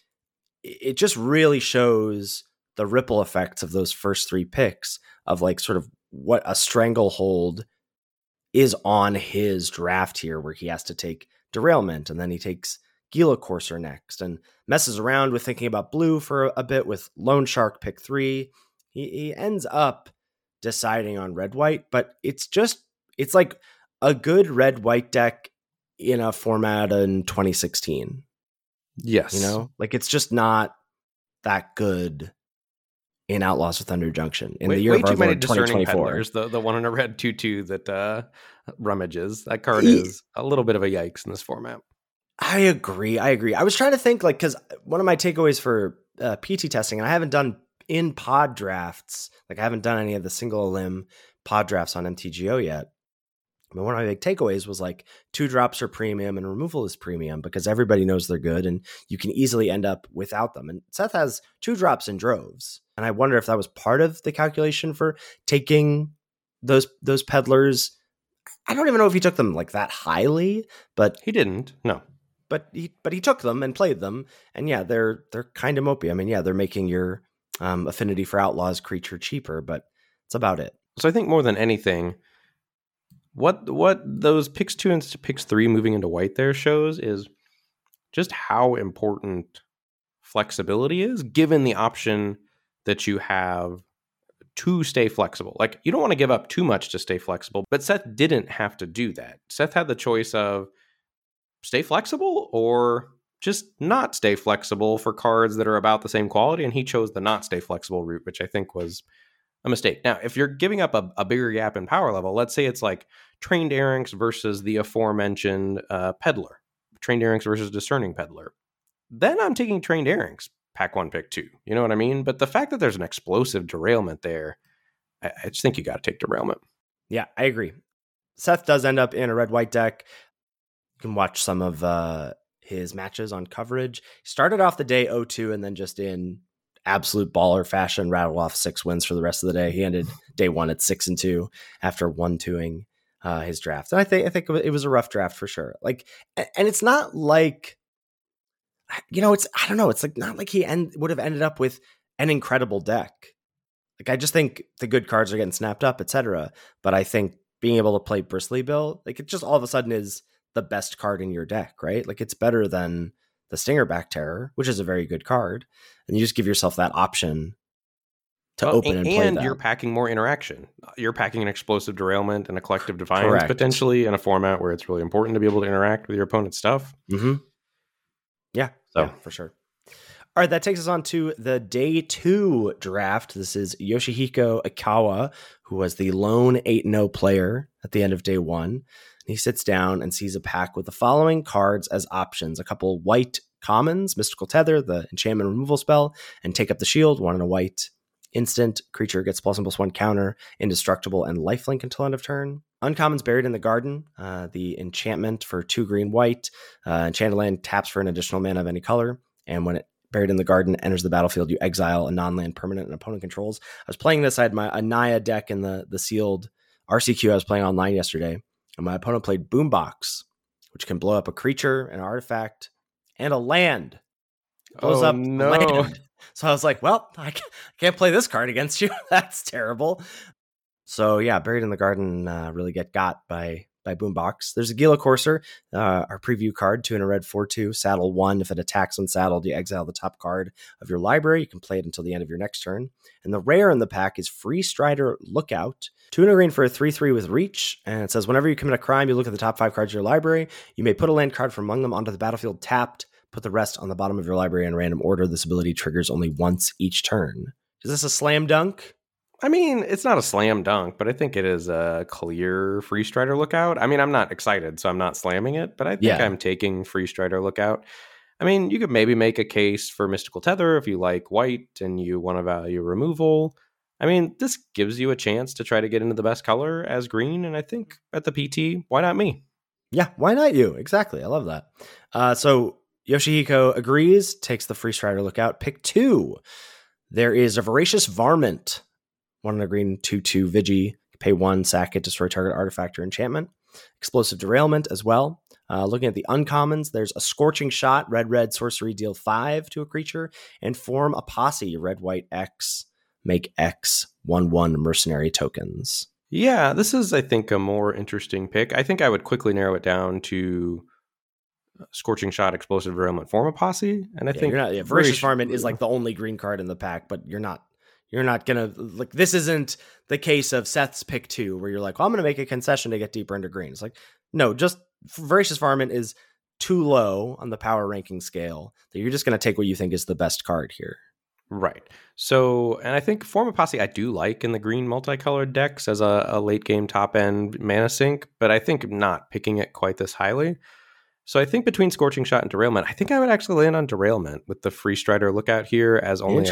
S2: it just really shows the ripple effects of those first 3 picks of like sort of what a stranglehold is on his draft here, where he has to take Derailment and then he takes Gila Courser next and messes around with thinking about blue for a bit with Loan Shark pick 3. He ends up deciding on red white, but it's like a good red white deck in a format in 2016.
S1: Yes.
S2: You know, like it's just not that good in Outlaws of Thunder Junction in the year of our Lord 2024.
S1: The one in a red 2/2 that rummages. That card is a little bit of a yikes in this format.
S2: I agree. I was trying to think, like, because one of my takeaways for PT testing, and I haven't done in pod drafts, like I haven't done any of the single limb pod drafts on MTGO yet. But one of my big takeaways was like 2 drops are premium and removal is premium because everybody knows they're good and you can easily end up without them. And Seth has 2 drops in droves. And I wonder if that was part of the calculation for taking those peddlers. I don't even know if he took them like that highly, but
S1: he didn't. No.
S2: But he took them and played them. And yeah, they're kind of mopey. I mean, yeah, they're making your Affinity for Outlaws creature cheaper, but it's about it.
S1: So I think more than anything, what those picks 2 and picks 3 moving into white there shows is just how important flexibility is, given the option that you have to stay flexible. Like, you don't want to give up too much to stay flexible, but Seth didn't have to do that. Seth had the choice of stay flexible or just not stay flexible for cards that are about the same quality, and he chose the not stay flexible route, which I think was a mistake. Now, if you're giving up a bigger gap in power level, let's say it's like Trained Earrings versus the aforementioned Peddler, Trained Earrings versus Discerning Peddler, then I'm taking Trained Earrings, pack 1, pick 2. You know what I mean? But the fact that there's an Explosive Derailment there, I just think you got to take Derailment.
S2: Yeah, I agree. Seth does end up in a red-white deck. You can watch some of his matches on coverage. He started off the day 0-2 and then just in absolute baller fashion rattled off 6 wins for the rest of the day. He ended day 1 at 6-2 after 1-2ing his draft. And I think it was a rough draft for sure. Like, and it's not like, you know, I don't know. It's like not like he would have ended up with an incredible deck. Like, I just think the good cards are getting snapped up, etc. But I think being able to play Bristly Bill, like, it just all of a sudden is the best card in your deck, right? Like, it's better than the Stingerback Terror, which is a very good card. And you just give yourself that option to open and play that.
S1: You're packing more interaction. You're packing an explosive derailment and a collective defiance
S2: Correct.
S1: potentially in a format where it's really important to be able to interact with your opponent's stuff.
S2: Mm-hmm. Yeah, for sure. All right, that takes us on to the day 2 draft. This is Yoshihiko Ikawa, who was the lone 8-0 player at the end of day 1. He sits down and sees a pack with the following cards as options. A couple white commons, Mystical Tether, the enchantment removal spell, and Take Up the Shield, 1 and a white. Instant, creature gets +1/+1 counter, indestructible, and lifelink until end of turn. Uncommons, Buried in the Garden, the enchantment for 2 green white. Enchanted land taps for an additional mana of any color, and when it Buried in the Garden enters the battlefield, you exile a non-land permanent an opponent controls. I was playing this, I had my Anaya deck in the sealed RCQ I was playing online yesterday, and my opponent played Boombox, which can blow up a creature, an artifact, and a land. It blows up land. So I was like, well, I can't play this card against you. That's terrible. So yeah, Buried in the Garden really get got by Boombox. There's a Gila Courser, our preview card, 2 and a red, 4/2, saddle 1. If it attacks unsaddled, you exile the top card of your library. You can play it until the end of your next turn. And the rare in the pack is Free Strider Lookout, 2 and a green for a 3/3 with reach. And it says, whenever you commit a crime, you look at the top 5 cards of your library. You may put a land card from among them onto the battlefield tapped. Put the rest on the bottom of your library in random order. This ability triggers only once each turn. Is this a slam dunk?
S1: I mean, it's not a slam dunk, but I think it is a clear Free Strider Lookout. I mean, I'm not excited, so I'm not slamming it, but I think I'm taking Free Strider Lookout. I mean, you could maybe make a case for Mystical Tether if you like white and you want to value removal. I mean, this gives you a chance to try to get into the best color as green, and I think at the PT, why not me?
S2: Yeah, why not you? Exactly. I love that. So Yoshihiko agrees, takes the Free Strider Lookout. Pick 2. There is a Voracious Varmint, 1 and a green, 2/2 Vigi. Pay 1, sack it, destroy target artifact or enchantment. Explosive Derailment as well. Looking at the uncommons, there's a Scorching Shot, red, sorcery, deal 5 to a creature, and form a posse, red, white, X, make X, 1/1 mercenary tokens.
S1: Yeah, this is, I think, a more interesting pick. I think I would quickly narrow it down to Scorching Shot, Explosive Derailment, form a posse, and I think
S2: Voracious Varmint is like the only green card in the pack, but you're not gonna, like, this isn't the case of Seth's pick 2 where you're like, well, I'm gonna make a concession to get deeper into green. It's like, no, just Voracious Varmint is too low on the power ranking scale that you're just gonna take what you think is the best card here.
S1: Right. So, and I think Form a Posse I do like in the green multicolored decks as a late game top end mana sink, but I think not picking it quite this highly. So I think between Scorching Shot and Derailment, I think I would actually land on Derailment with the Free Strider Lookout here as only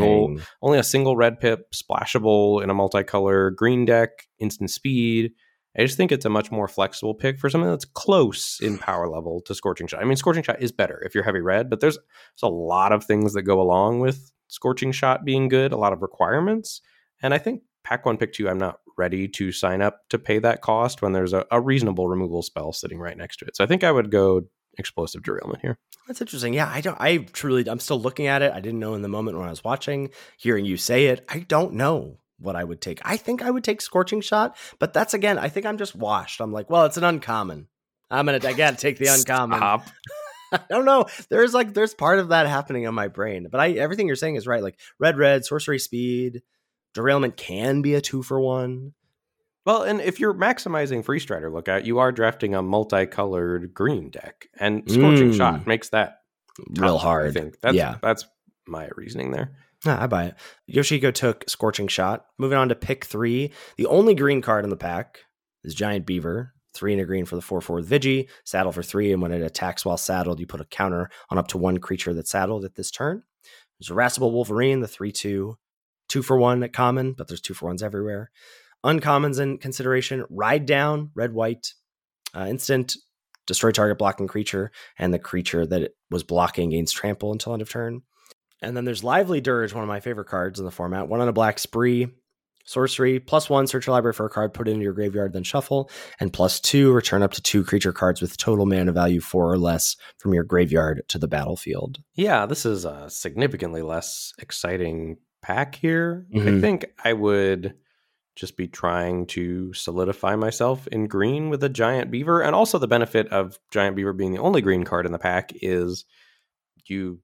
S1: a single red pip, splashable in a multicolor green deck, instant speed. I just think it's a much more flexible pick for something that's close in power level to Scorching Shot. I mean, Scorching Shot is better if you're heavy red, but there's a lot of things that go along with Scorching Shot being good, a lot of requirements. And I think pack 1, pick 2, I'm not ready to sign up to pay that cost when there's a reasonable removal spell sitting right next to it. So I think I would go Explosive Derailment here.
S2: That's interesting. Yeah, I'm still looking at it. I didn't know in the moment when I was watching, hearing you say it. I don't know what I would take. I think I would take Scorching Shot, but that's, again, I think I'm just washed. I'm like, well, it's an uncommon. I gotta take the uncommon.
S1: Stop.
S2: I don't know. There's part of that happening in my brain, but everything you're saying is right. Like red, sorcery speed, Derailment can be a 2-for-1.
S1: Well, and if you're maximizing Free Strider Lookout, you are drafting a multicolored green deck, and Scorching Shot makes that
S2: real hard.
S1: I think that's my reasoning there.
S2: I buy it. Yoshihiko took Scorching Shot. Moving on to pick 3. The only green card in the pack is Giant Beaver. 3 and a green for the 4/4 Vigi. Saddle for 3, and when it attacks while saddled, you put a counter on up to 1 creature that's saddled at this turn. There's Irascible Wolverine, the 3/2. 2-for-1 at common, but there's 2-for-1s everywhere. Uncommons in consideration: Ride Down, red, white. Instant, destroy target blocking creature, and the creature that it was blocking gains trample until end of turn. And then there's Lively Dirge, one of my favorite cards in the format. 1 on a black spree. Sorcery, +1, search your library for a card, put it into your graveyard, then shuffle. And +2, return up to 2 creature cards with total mana value 4 or less from your graveyard to the battlefield.
S1: Yeah, this is a significantly less exciting pack here. I think I would just be trying to solidify myself in green with a Giant Beaver. And also the benefit of Giant Beaver being the only green card in the pack is you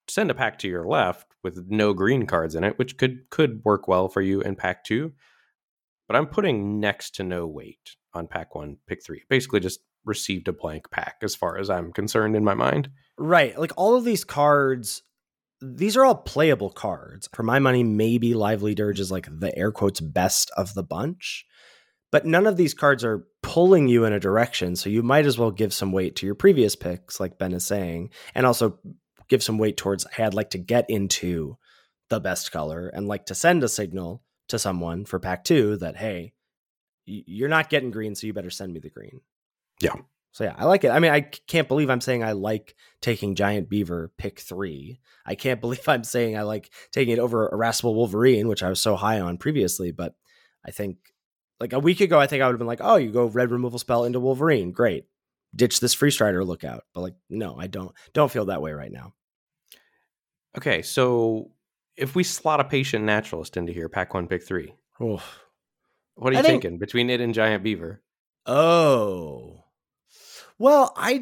S1: send a pack to your left with no green cards in it, which could work well for you in pack 2. But I'm putting next to no weight on pack 1, pick 3. Basically just received a blank pack as far as I'm concerned in my mind.
S2: Right. Like all of these cards, these are all playable cards. For my money, maybe Lively Dirge is like the air quotes best of the bunch. But none of these cards are pulling you in a direction, so you might as well give some weight to your previous picks, like Ben is saying, and also give some weight towards, hey, I'd like to get into the best color and like to send a signal to someone for pack 2 that, hey, you're not getting green, so you better send me the green.
S1: Yeah.
S2: So yeah, I like it. I mean, I can't believe I'm saying I like taking Giant Beaver pick 3. I can't believe I'm saying I like taking it over Irascible Wolverine, which I was so high on previously, but I think like a week ago, I think I would have been like, oh, you go red removal spell into Wolverine. Great. Ditch this Free Strider lookout. But like, no, I don't feel that way right now.
S1: Okay, so if we slot a Patient Naturalist into here, pack 1, pick 3.
S2: Oof.
S1: What are you thinking between it and Giant Beaver?
S2: Oh. Well, I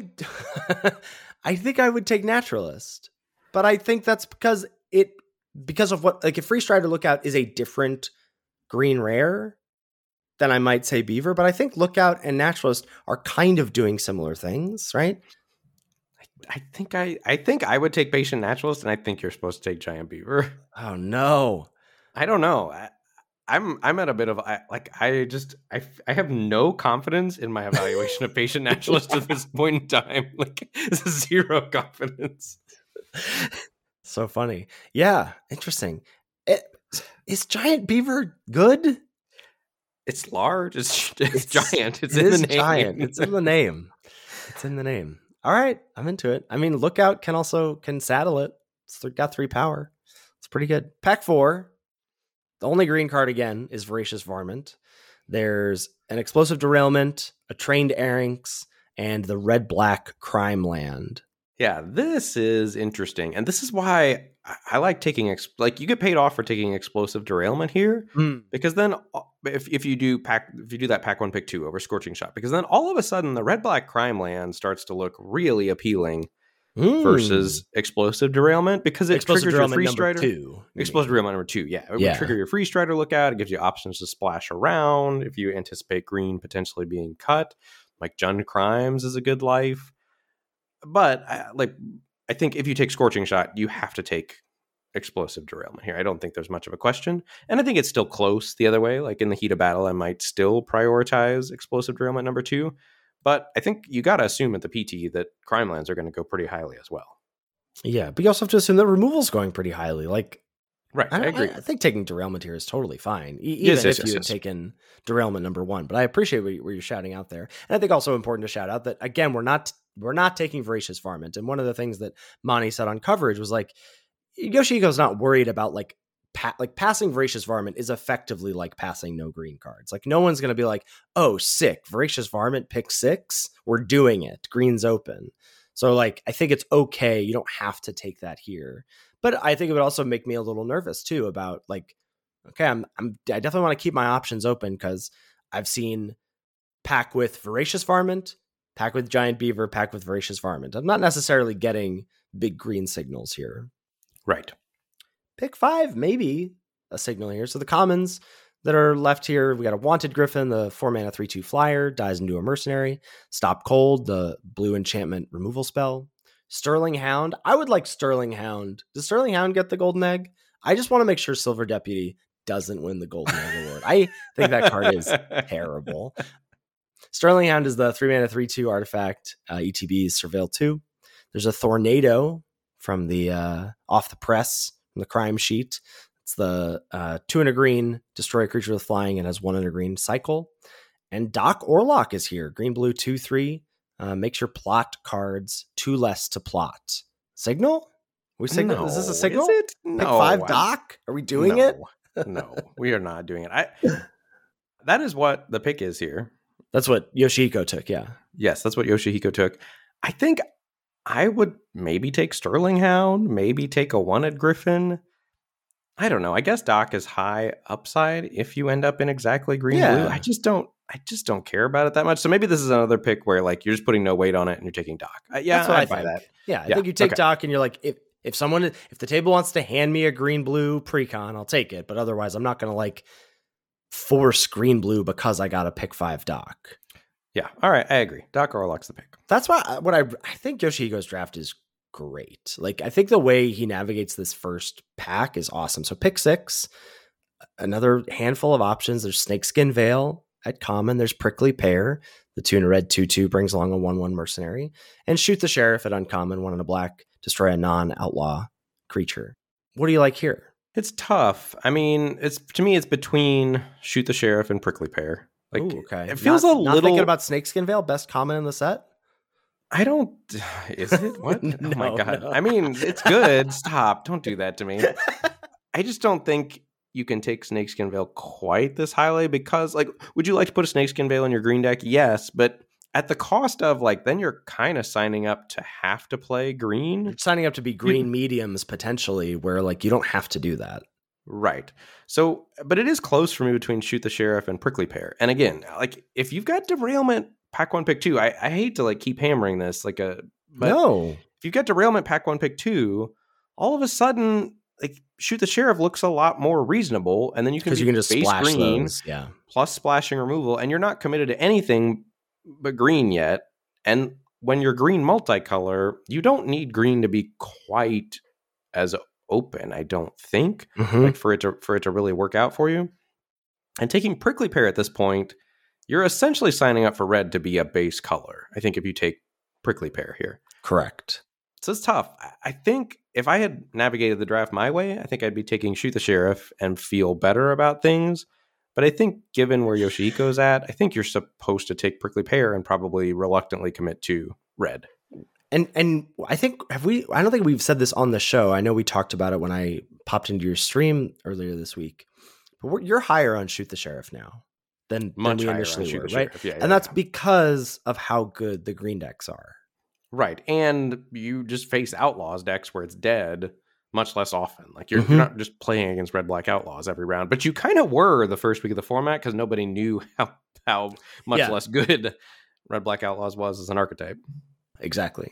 S2: think I would take Naturalist. But I think that's because of what, like if Free Strider lookout is a different green rare, then I might say Beaver, but I think Lookout and Naturalist are kind of doing similar things, right?
S1: I think I would take Patient Naturalist, and I think you're supposed to take Giant Beaver.
S2: Oh no,
S1: I don't know. I'm at a bit of I have no confidence in my evaluation of Patient Naturalist at this point in time. Like zero confidence.
S2: So funny. Yeah, interesting. Is Giant Beaver good?
S1: It's large. It's giant. It's in the name.
S2: Giant. It's in the name. It's in the name. All right, I'm into it. I mean, Lookout can saddle it. It's got 3 power. It's pretty good. Pack 4. The only green card again is Voracious Varmint. There's an Explosive Derailment, a Trained Airynx, and the red-black Crime Land.
S1: Yeah, this is interesting, and this is why I like taking you get paid off for taking Explosive Derailment here, because then if you do that pack 1 pick 2 over Scorching Shot, because then all of a sudden the red black Crime Land starts to look really appealing versus Explosive Derailment, because it triggers your Free Strider. Explosive Derailment number 2, yeah, it would trigger your Free Strider lookout. It gives you options to splash around if you anticipate green potentially being cut. Like Jund Crimes is a good life. But I think if you take Scorching Shot, you have to take Explosive Derailment here. I don't think there's much of a question. And I think it's still close the other way. Like in the heat of battle, I might still prioritize Explosive Derailment number 2. But I think you got to assume at the PT that Crime Lands are going to go pretty highly as well.
S2: Yeah, but you also have to assume that removal's going pretty highly. Like,
S1: right, I agree.
S2: I think taking Derailment here is totally fine, even if you had taken Derailment number 1. But I appreciate what you're shouting out there. And I think also important to shout out that, again, we're not taking Voracious Varmint. And one of the things that Monty said on coverage was like, Yoshihiko's not worried about passing Voracious Varmint is effectively like passing no green cards. Like no one's going to be like, oh, sick, Voracious Varmint pick 6. We're doing it. Green's open. So like, I think it's okay. You don't have to take that here. But I think it would also make me a little nervous too about like, okay, I definitely want to keep my options open because I've seen pack with Voracious Varmint, pack with Giant Beaver, pack with Voracious Varmint. I'm not necessarily getting big green signals here.
S1: Right.
S2: Pick 5, maybe a signal here. So the commons that are left here, we got a Wanted Griffin, the 4-mana 3/2 flyer, dies into a mercenary. Stop Cold, the blue enchantment removal spell. Sterling Hound. I would like Sterling Hound. Does Sterling Hound get the golden egg? I just want to make sure Silver Deputy doesn't win the golden egg award. I think that card is terrible. Sterling Hound is the 3-mana 3/2 artifact, ETB's Surveil 2. There's a Tornado from the off the press, from the crime sheet. It's the 2 and a green, destroy a creature with flying, and has 1 and a green cycle. And Doc Orlock is here. Green, blue, 2/3. Makes your plot cards 2 less to plot. Signal?
S1: No.
S2: Is this a signal?
S1: Is it? No.
S2: Pick 5 Doc? Are we doing it?
S1: No, we are not doing it. That is what the pick is here.
S2: That's what Yoshihiko took, yeah.
S1: Yes, that's what Yoshihiko took. I think I would maybe take Sterling Hound, maybe take a Wanted Griffin. I don't know. I guess Doc is high upside if you end up in exactly green blue. I just don't care about it that much. So maybe this is another pick where like you're just putting no weight on it and you're taking Doc.
S2: That's what I buy that. Yeah, I think you take Doc and you're like, if If the table wants to hand me a green blue precon, I'll take it. But otherwise, I'm not going to like force green blue because I got a pick 5 Doc.
S1: Yeah. All right. I agree. Doc Orlock's the pick.
S2: That's why I think Yoshihiko's draft is great. Like, I think the way he navigates this first pack is awesome. So pick 6, another handful of options. There's Snakeskin Veil at common. There's Prickly Pear. The 2 and a red 2/2 brings along a 1/1 mercenary. And Shoot the Sheriff at uncommon, 1 and a black, destroy a non-outlaw creature. What do you like here?
S1: It's tough. I mean, to me, it's between Shoot the Sheriff and Prickly Pear. Like,
S2: ooh, okay.
S1: It feels not
S2: thinking about Snakeskin Veil, best common in the set?
S1: I don't. Is it? What?
S2: No,
S1: oh my God.
S2: No.
S1: I mean, it's good. Stop. Don't do that to me. I just don't think you can take Snakeskin Veil quite this highly because, like, would you like to put a Snakeskin Veil in your green deck? Yes, but at the cost of, like, then you're kind of signing up to have to play green.
S2: You're signing up to be green mediums potentially, where, like, you don't have to do that.
S1: Right. So, but it is close for me between Shoot the Sheriff and Prickly Pear. And again, like, if you've got Derailment pack 1 pick 2, I hate to like keep hammering this but
S2: no.
S1: If you've got Derailment pack 1 pick 2, all of a sudden, like, Shoot the Sheriff looks a lot more reasonable, and then you can
S2: just splash
S1: green
S2: those,
S1: plus splashing removal, and you're not committed to anything but green yet. And when you're green multicolor, you don't need green to be quite as open, I don't think, like for it to really work out for you. And taking Prickly Pear at this point, you're essentially signing up for red to be a base color, I think, if you take Prickly Pear here.
S2: Correct.
S1: So it's tough. I think if I had navigated the draft my way, I think I'd be taking Shoot the Sheriff and feel better about things. But I think given where Yoshihiko's at, I think you're supposed to take Prickly Pear and probably reluctantly commit to red.
S2: And I think I don't think we've said this on the show. I know we talked about it when I popped into your stream earlier this week. But you're higher on Shoot the Sheriff now than we initially were, right? And that's because of how good the green decks are.
S1: Right. And you just face Outlaws decks where it's dead much less often. Like, you're not just playing against red-black Outlaws every round. But you kind of were the first week of the format because nobody knew how much less good red-black Outlaws was as an archetype.
S2: Exactly.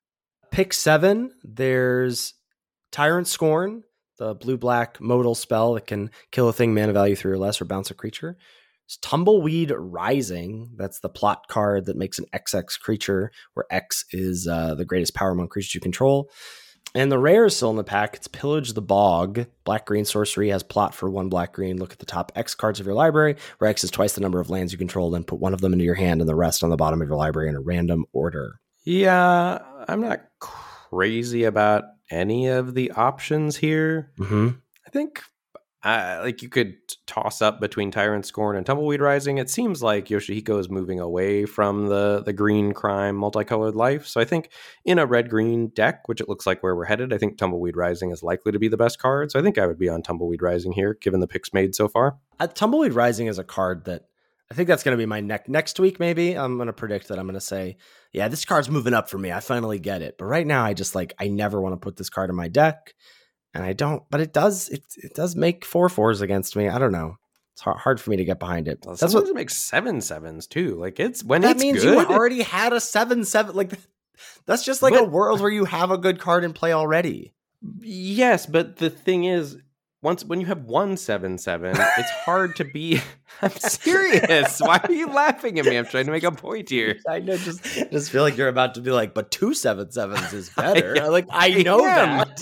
S2: Pick 7, there's Tyrant Scorn, the blue-black modal spell that can kill a thing mana value 3 or less or bounce a creature. It's Tumbleweed Rising. That's the plot card that makes an XX creature, where X is the greatest power among creatures you control. And the rare is still in the pack. It's Pillage the Bog. Black-green sorcery has plot for 1 black-green. Look at the top X cards of your library, where X is twice the number of lands you control. Then put 1 of them into your hand and the rest on the bottom of your library in a random order.
S1: Yeah, I'm not crazy about any of the options here. I think like you could toss up between Tyrant Scorn and Tumbleweed Rising. It seems like Yoshihiko is moving away from the green crime multicolored life. So I think in a red-green deck, which it looks like where we're headed, I think Tumbleweed Rising is likely to be the best card. So I think I would be on Tumbleweed Rising here, given the picks made so far.
S2: Tumbleweed Rising is a card that I think that's going to be my next week. Maybe I'm going to predict that I'm going to say, yeah, this card's moving up for me. I finally get it. But right now I just I never want to put this card in my deck. And I don't, but it does make 4/4s against me. I don't know. It's hard for me to get behind it.
S1: Well, that's what it makes 7/7s too. Like, it's when
S2: that
S1: it's
S2: means
S1: good.
S2: You already had a 7/7. Like, that's just like a world where you have a good card in play already.
S1: Yes, but the thing is, when you have 1/7/7, it's hard to be. I'm serious. Why are you laughing at me? I'm trying to make a point here.
S2: I know, just feel like you're about to be like, but 2 7/7s is better. I know that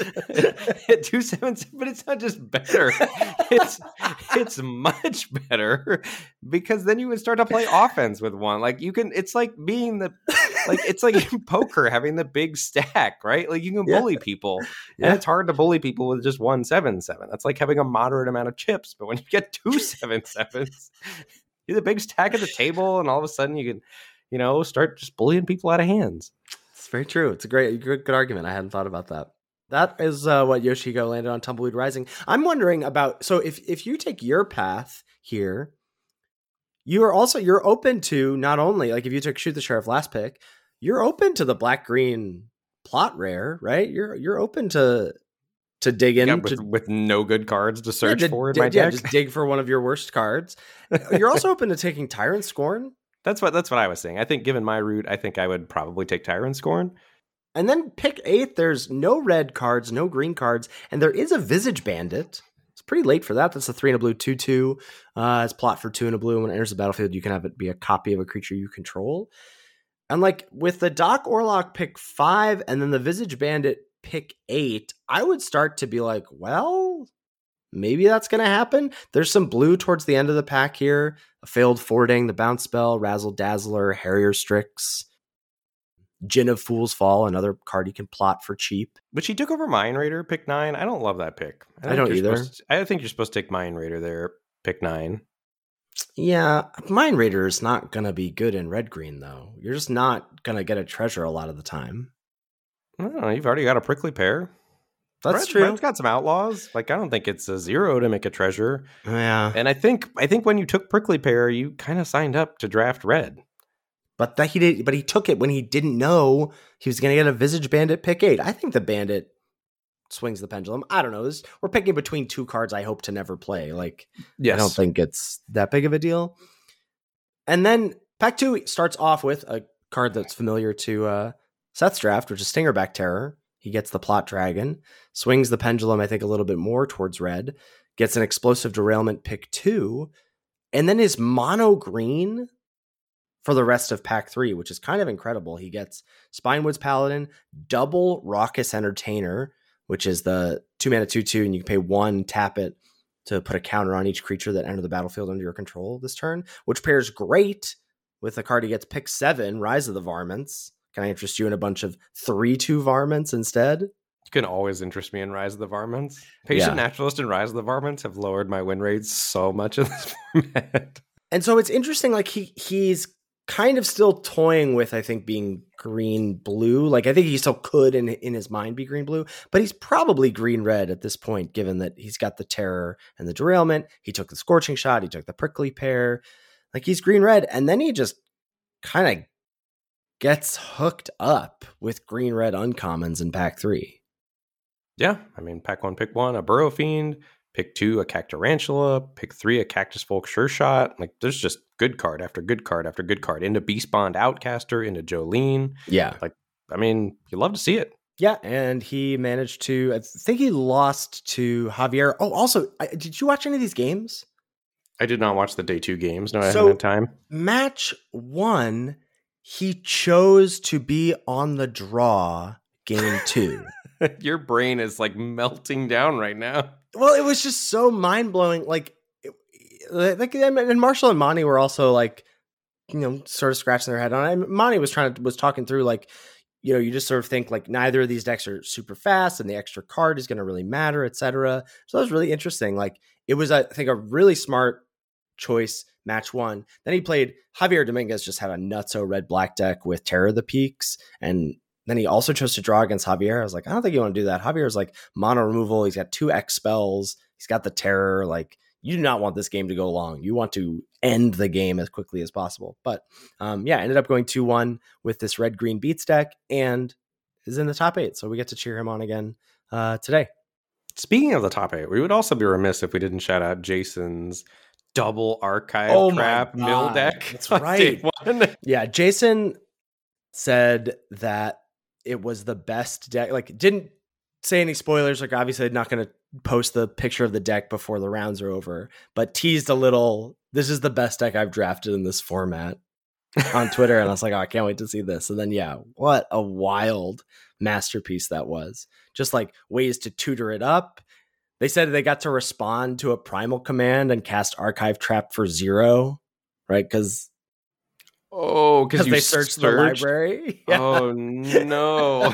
S1: 2 7/7, but it's not just better. It's much better because then you would start to play offense with one. Like, you can. It's like being it's like in poker having the big stack, right? Like, you can bully people, and it's hard to bully people with just 1/7/7. That's like having a moderate amount of chips, but when you get 2 7/7s, you're the big stack at the table, and all of a sudden you can, start just bullying people out of hands.
S2: It's very true. It's a good argument. I hadn't thought about that. That is what Yoshihiko landed on Tumbleweed Rising. I'm wondering about, so if you take your path here, you're open to not only, like, if you took Shoot the Sheriff last pick, you're open to the black-green plot rare, right? You're open to dig in
S1: with no good cards to search for in my deck.
S2: Just dig for one of your worst cards. You're also open to taking Tyrant Scorn.
S1: That's what I was saying. I think given my route, I think I would probably take Tyrant Scorn.
S3: And then pick 8, there's no red cards, no green cards, and there is a Visage Bandit. It's pretty late for that. That's a 3 and a blue 2/2. It's plot for 2 and a blue. When it enters the battlefield, you can have it be a copy of a creature you control. And like with the Doc Orlok pick 5 and then the Visage Bandit pick 8, I would start to be like, well, maybe that's going to happen. There's some blue towards the end of the pack here. A Failed Forwarding, the Bounce Spell, Razzle Dazzler, Harrier Strix, Djinn of Fool's Fall, another card you can plot for cheap.
S1: But she took over Mind Raider, pick 9. I don't love that pick.
S3: I don't either.
S1: I think you're supposed to take Mind Raider there, pick 9.
S3: Yeah, Mind Raider is not going to be good in red-green, though. You're just not going to get a treasure a lot of the time.
S1: I don't know, you've already got a Prickly Pear.
S3: That's true.
S1: Red's got some outlaws. Like, I don't think it's a 0 to make a treasure.
S3: Yeah.
S1: And I think when you took Prickly Pear, you kind of signed up to draft red.
S3: But he took it when he didn't know he was going to get a Visage Bandit pick 8. I think the Bandit swings the pendulum. I don't know. We're picking between 2 cards I hope to never play. Like, yes. I don't think it's that big of a deal. And then pack 2 starts off with a card that's familiar to Seth's draft, which is Stingerback Terror. He gets the Plot Dragon, swings the pendulum, I think, a little bit more towards red, gets an Explosive Derailment pick 2, and then is mono green for the rest of pack 3, which is kind of incredible. He gets Spinewoods Paladin, double Raucous Entertainer, which is the 2-mana 2/2, and you can pay 1, tap it to put a counter on each creature that enter the battlefield under your control this turn, which pairs great with the card he gets pick 7, Rise of the Varmints. Can I interest you in a bunch of 3/2 Varmints instead?
S1: You can always interest me in Rise of the Varmints. Patient Naturalist and Rise of the Varmints have lowered my win rates so much in this format.
S3: And so it's interesting, like he's kind of still toying with, I think, being green-blue. Like, I think he still could in his mind be green-blue, but he's probably green-red at this point, given that he's got the Terror and the Derailment. He took the Scorching Shot. He took the Prickly Pear. Like, he's green-red, and then he just kind of gets hooked up with green-red uncommons in pack 3.
S1: Yeah, I mean, pack 1, pick 1, a Burrow Fiend. Pick 2, a Cactarantula. Pick 3, a Cactus Folk Sure Shot. Like, there's just good card after good card after good card. Into Beast Bond Outcaster, into Jolene.
S3: Yeah.
S1: Like, I mean, you love to see it.
S3: Yeah, and he managed to, I think he lost to Javier. Oh, also, did you watch any of these games?
S1: I did not watch the day 2 games. No, I haven't had time.
S3: Match 1, he chose to be on the draw game 2.
S1: Your brain is like melting down right now.
S3: Well, it was just so mind-blowing. Like and Marshall and Monty were also like, sort of scratching their head on it. Monty was talking through, like, you just sort of think like neither of these decks are super fast and the extra card is going to really matter, etc. So that was really interesting. Like, it was, I think, a really smart choice match 1. Then he played Javier Dominguez, just had a nutso red-black deck with Terror of the Peaks, and then he also chose to draw against Javier. I was like, I don't think you want to do that. Javier's like mono removal. He's got 2 X spells. He's got the Terror. Like, you do not want this game to go long. You want to end the game as quickly as possible. But ended up going 2-1 with this red-green beats deck and is in the top 8. So we get to cheer him on again today.
S1: Speaking of the top 8, we would also be remiss if we didn't shout out Jason's double Archive Trap mill deck.
S3: That's right. Yeah, Jason said that it was the best deck. Like, didn't say any spoilers. Like, obviously not going to post the picture of the deck before the rounds are over, but teased a little, this is the best deck I've drafted in this format on Twitter. And I was like, oh, I can't wait to see this. And then, what a wild masterpiece that was. Just like ways to tutor it up. They said they got to respond to a primal command and cast Archive Trap for 0, right? Because they searched the library. Yeah.
S1: Oh no!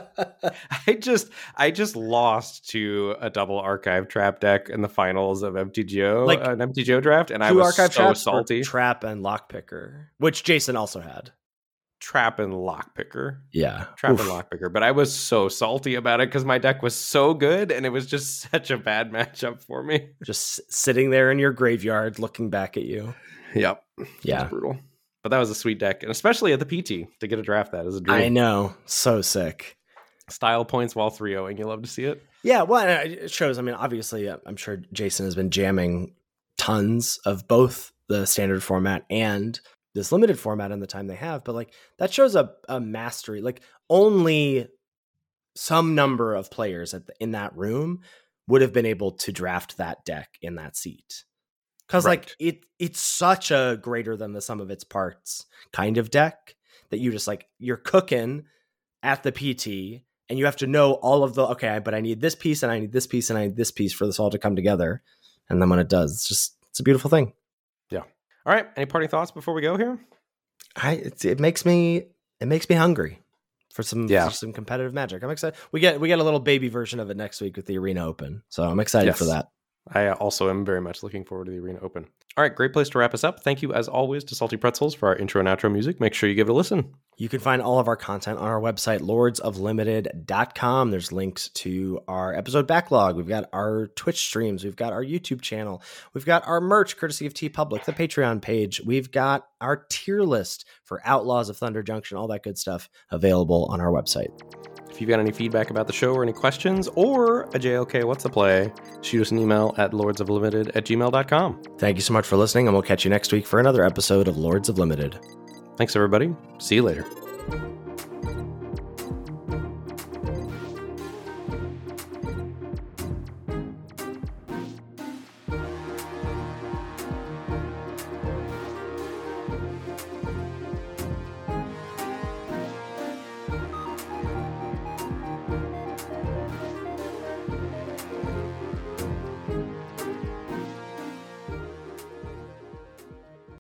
S1: I just lost to a double Archive Trap deck in the finals of MTGO, like an MTGO draft, and I was Archive so salty.
S3: Trap and Lockpicker, which Jason also had.
S1: Trap and Lockpicker,
S3: yeah,
S1: Trap and Lockpicker. But I was so salty about it because my deck was so good, and it was just such a bad matchup for me.
S3: Just sitting there in your graveyard, looking back at you.
S1: Yep.
S3: Yeah,
S1: it was brutal. But that was a sweet deck, and especially at the PT to get a draft that is a dream.
S3: I know, so sick.
S1: Style points while 3-0ing. You love to see it.
S3: Yeah, well, it shows. I mean, obviously, I'm sure Jason has been jamming tons of both the standard format and this limited format in the time they have. But like, that shows a mastery. Like, only some number of players in that room would have been able to draft that deck in that seat. Because like it's such a greater than the sum of its parts kind of deck that you just like, you're cooking at the PT and you have to know all of the, okay, but I need this piece and I need this piece and I need this piece for this all to come together. And then when it does, it's a beautiful thing.
S1: Yeah. All right. Any parting thoughts before we go here?
S3: It makes me hungry for some competitive Magic. I'm excited. We get a little baby version of it next week with the Arena Open. So I'm excited for that.
S1: I also am very much looking forward to the Arena Open. All right, great place to wrap us up. Thank you, as always, to Salty Pretzels for our intro and outro music. Make sure you give it a listen.
S3: You can find all of our content on our website, lordsoflimited.com. There's links to our episode backlog. We've got our Twitch streams. We've got our YouTube channel. We've got our merch, courtesy of TeePublic, the Patreon page. We've got our tier list for Outlaws of Thunder Junction, all that good stuff available on our website.
S1: If you've got any feedback about the show or any questions or a JLK What's the Play, shoot us an email at lordsoflimited@gmail.com.
S3: Thank you so much for listening, and we'll catch you next week for another episode of Lords of Limited.
S1: Thanks, everybody. See you later.